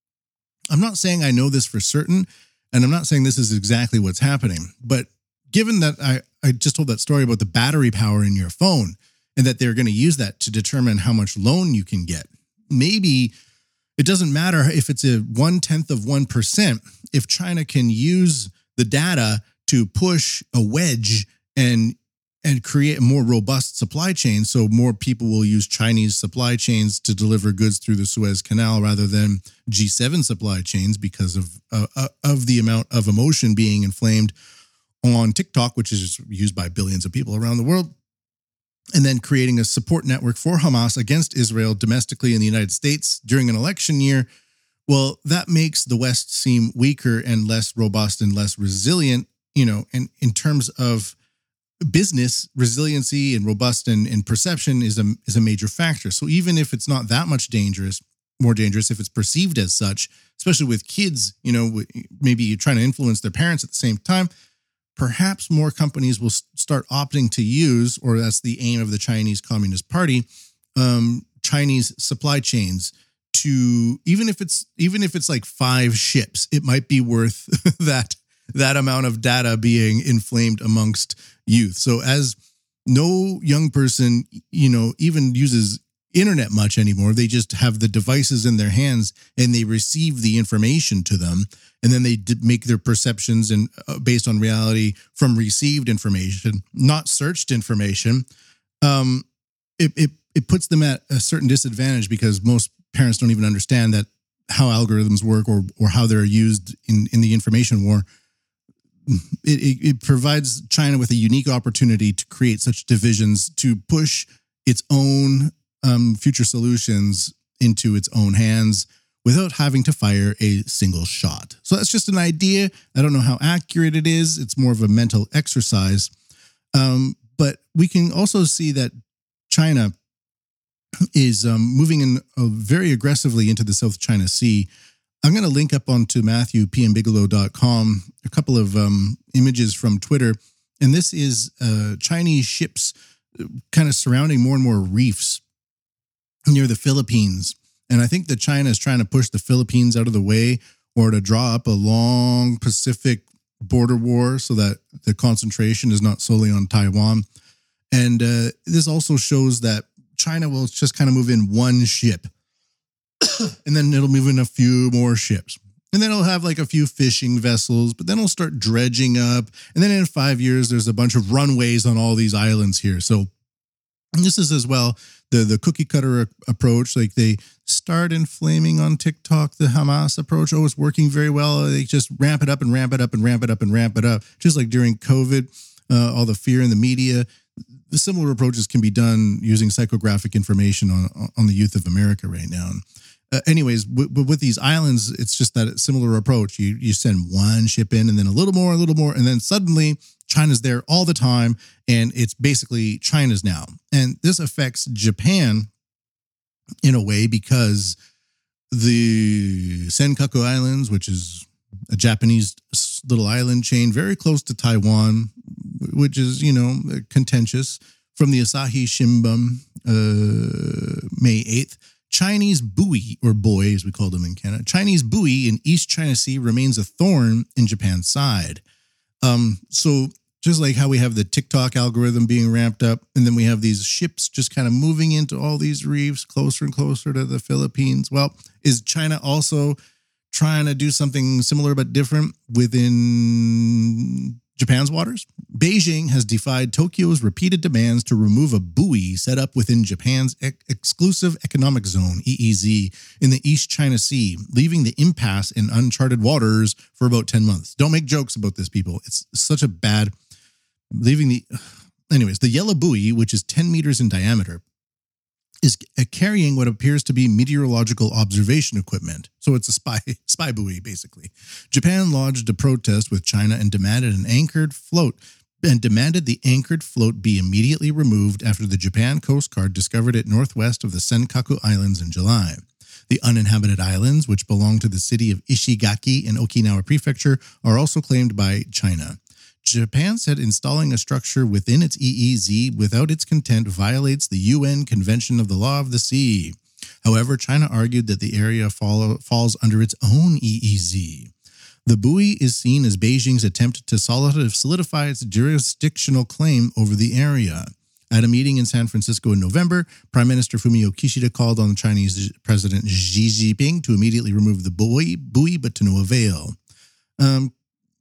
I'm not saying I know this for certain, and I'm not saying this is exactly what's happening, but given that I, I just told that story about the battery power in your phone and that they're going to use that to determine how much loan you can get, maybe it doesn't matter if it's a one-tenth of one percent. If China can use the data to push a wedge and and create a more robust supply chain, so more people will use Chinese supply chains to deliver goods through the Suez Canal rather than G seven supply chains because of uh, of the amount of emotion being inflamed on TikTok, which is used by billions of people around the world, and then creating a support network for Hamas against Israel domestically in the United States during an election year. Well, that makes the West seem weaker and less robust and less resilient, you know, and in terms of business, resiliency and robust and, and perception is a, is a major factor. So even if it's not that much dangerous, more dangerous if it's perceived as such, especially with kids, you know, maybe you're trying to influence their parents at the same time, perhaps more companies will start opting to use, or that's the aim of the Chinese Communist Party, um, Chinese supply chains to, even if it's, even if it's like five ships, it might be worth that that amount of data being inflamed amongst youth. So as no young person, you know, even uses internet much anymore, they just have the devices in their hands and they receive the information to them. And then they make their perceptions and uh, based on reality from received information, not searched information. Um, it, it, it puts them at a certain disadvantage because most parents don't even understand that how algorithms work or, or how they're used in, in the information war. It, it, it provides China with a unique opportunity to create such divisions, to push its own um, future solutions into its own hands without having to fire a single shot. So that's just an idea. I don't know how accurate it is. It's more of a mental exercise. Um, but we can also see that China is um, moving in uh, very aggressively into the South China Sea. I'm going to link up onto Matthew P M Bigelow dot com a couple of um, images from Twitter. And this is uh, Chinese ships kind of surrounding more and more reefs near the Philippines. And I think that China is trying to push the Philippines out of the way or to draw up a long Pacific border war so that the concentration is not solely on Taiwan. And uh, this also shows that China will just kind of move in one ship. And then it'll move in a few more ships. And then it'll have like a few fishing vessels, but then it'll start dredging up. And then in five years, there's a bunch of runways on all these islands here. So this is as well the, the cookie cutter approach. Like they start inflaming on TikTok, the Hamas approach. Oh, it's working very well. They just ramp it up and ramp it up and ramp it up and ramp it up. Just like during COVID, uh, all the fear in the media. The similar approaches can be done using psychographic information on, on the youth of America right now. Uh, anyways, w- w- with these islands, it's just that similar approach. You you send one ship in and then a little more, a little more, and then suddenly China's there all the time, and it's basically China's now. And this affects Japan in a way because the Senkaku Islands, which is a Japanese little island chain very close to Taiwan, which is, you know, contentious, from the Asahi Shimbun, uh, May eighth, Chinese buoy, or buoy as we call them in Canada, Chinese buoy in East China Sea remains a thorn in Japan's side. Um, so Just like how we have the TikTok algorithm being ramped up, and then we have these ships just kind of moving into all these reefs closer and closer to the Philippines. Well, is China also trying to do something similar but different within Japan's waters? Beijing has defied Tokyo's repeated demands to remove a buoy set up within Japan's ex- exclusive economic zone, E E Z, in the East China Sea, leaving the impasse in uncharted waters for about ten months. Don't make jokes about this, people. It's such a bad... Leaving the... Anyways, the yellow buoy, which is ten meters in diameter, is carrying what appears to be meteorological observation equipment. So it's a spy spy buoy, basically. Japan lodged a protest with China and demanded an anchored float and demanded the anchored float be immediately removed after the Japan Coast Guard discovered it northwest of the Senkaku Islands in July. The uninhabited islands, which belong to the city of Ishigaki in Okinawa Prefecture, are also claimed by China. Japan said installing a structure within its E E Z without its consent violates the U N Convention of the Law of the Sea. However, China argued that the area follow, falls under its own E E Z. The buoy is seen as Beijing's attempt to solidify its jurisdictional claim over the area. At a meeting in San Francisco in November, Prime Minister Fumio Kishida called on the Chinese President Xi Jinping to immediately remove the buoy, buoy but to no avail. Um,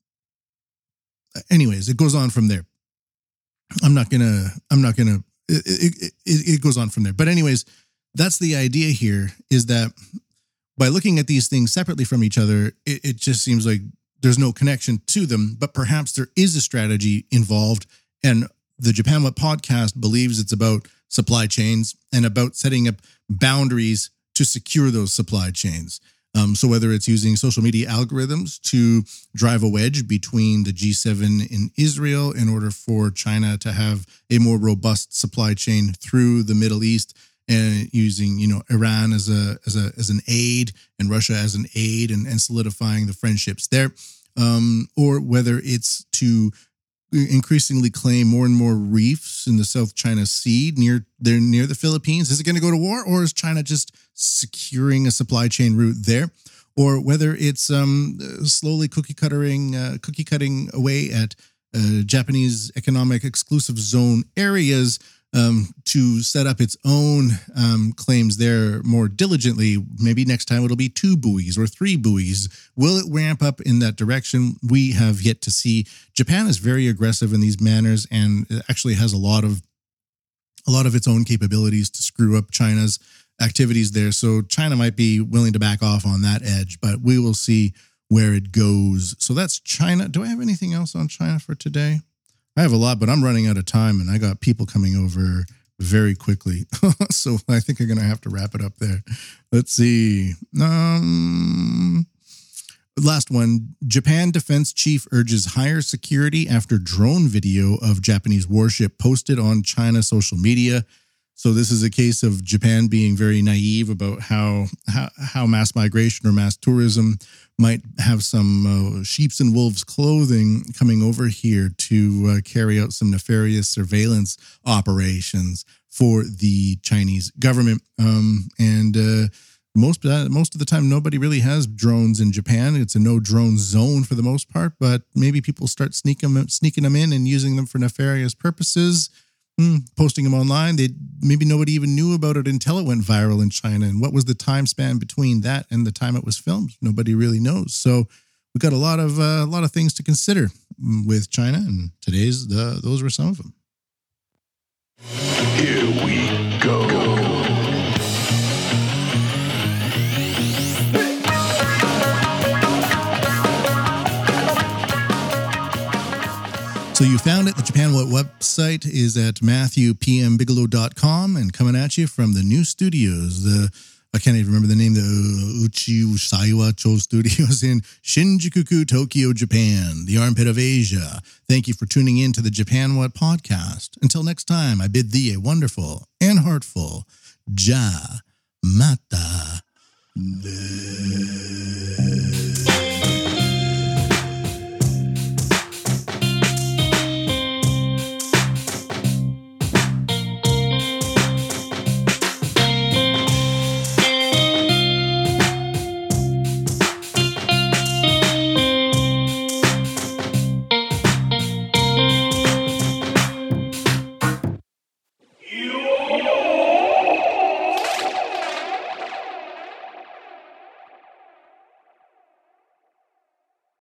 anyways, it goes on from there. I'm not gonna. I'm not gonna. It, it, it, it goes on from there. But anyways, that's the idea here. Is that by looking at these things separately from each other, it, it just seems like there's no connection to them. But perhaps there is a strategy involved, and the Japan What podcast believes it's about supply chains and about setting up boundaries to secure those supply chains. Um, so whether it's using social media algorithms to drive a wedge between the G seven in Israel in order for China to have a more robust supply chain through the Middle East, and using, you know, Iran as a as a as an aid and Russia as an aid, and, and solidifying the friendships there, um, or whether it's to increasingly claim more and more reefs in the South China Sea near they're near the Philippines. Is it going to go to war, or is China just securing a supply chain route there? Or whether it's um, slowly cookie cuttering, uh, cookie cutting away at uh, Japanese economic exclusive zone areas um, to set up its own um, claims there more diligently. Maybe next time it'll be two buoys or three buoys. Will it ramp up in that direction? We have yet to see. Japan is very aggressive in these manners, and it actually has a lot of a lot of its own capabilities to screw up China's activities there. So China might be willing to back off on that edge, but we will see where it goes. So that's China. Do I have anything else on China for today? I have a lot, but I'm running out of time, and I got people coming over very quickly. So I think I'm going to have to wrap it up there. Let's see. Um, last one. Japan defense chief urges higher security after drone video of Japanese warship posted on China social media. So this is a case of Japan being very naive about how how, how mass migration or mass tourism might have some uh, sheeps and wolves clothing coming over here to uh, carry out some nefarious surveillance operations for the Chinese government. Um, and uh, most uh, most of the time, nobody really has drones in Japan. It's a no drone zone for the most part, but maybe people start sneaking them, sneaking them in and using them for nefarious purposes. Mm, posting them online. They maybe nobody even knew about it until it went viral in China. And what was the time span between that and the time it was filmed? Nobody really knows. So we've got a lot of uh, a lot of things to consider with China, and today's the those were some of them. Here we go. So you found it. The Japan What website is at matthew p m bigelow dot com, and coming at you from the new studios. The I can't even remember the name. The Uchi Usaiwa Cho Studios in Shinjuku, Tokyo, Japan, the armpit of Asia. Thank you for tuning in to the Japan What podcast. Until next time, I bid thee a wonderful and heartful Ja Mata.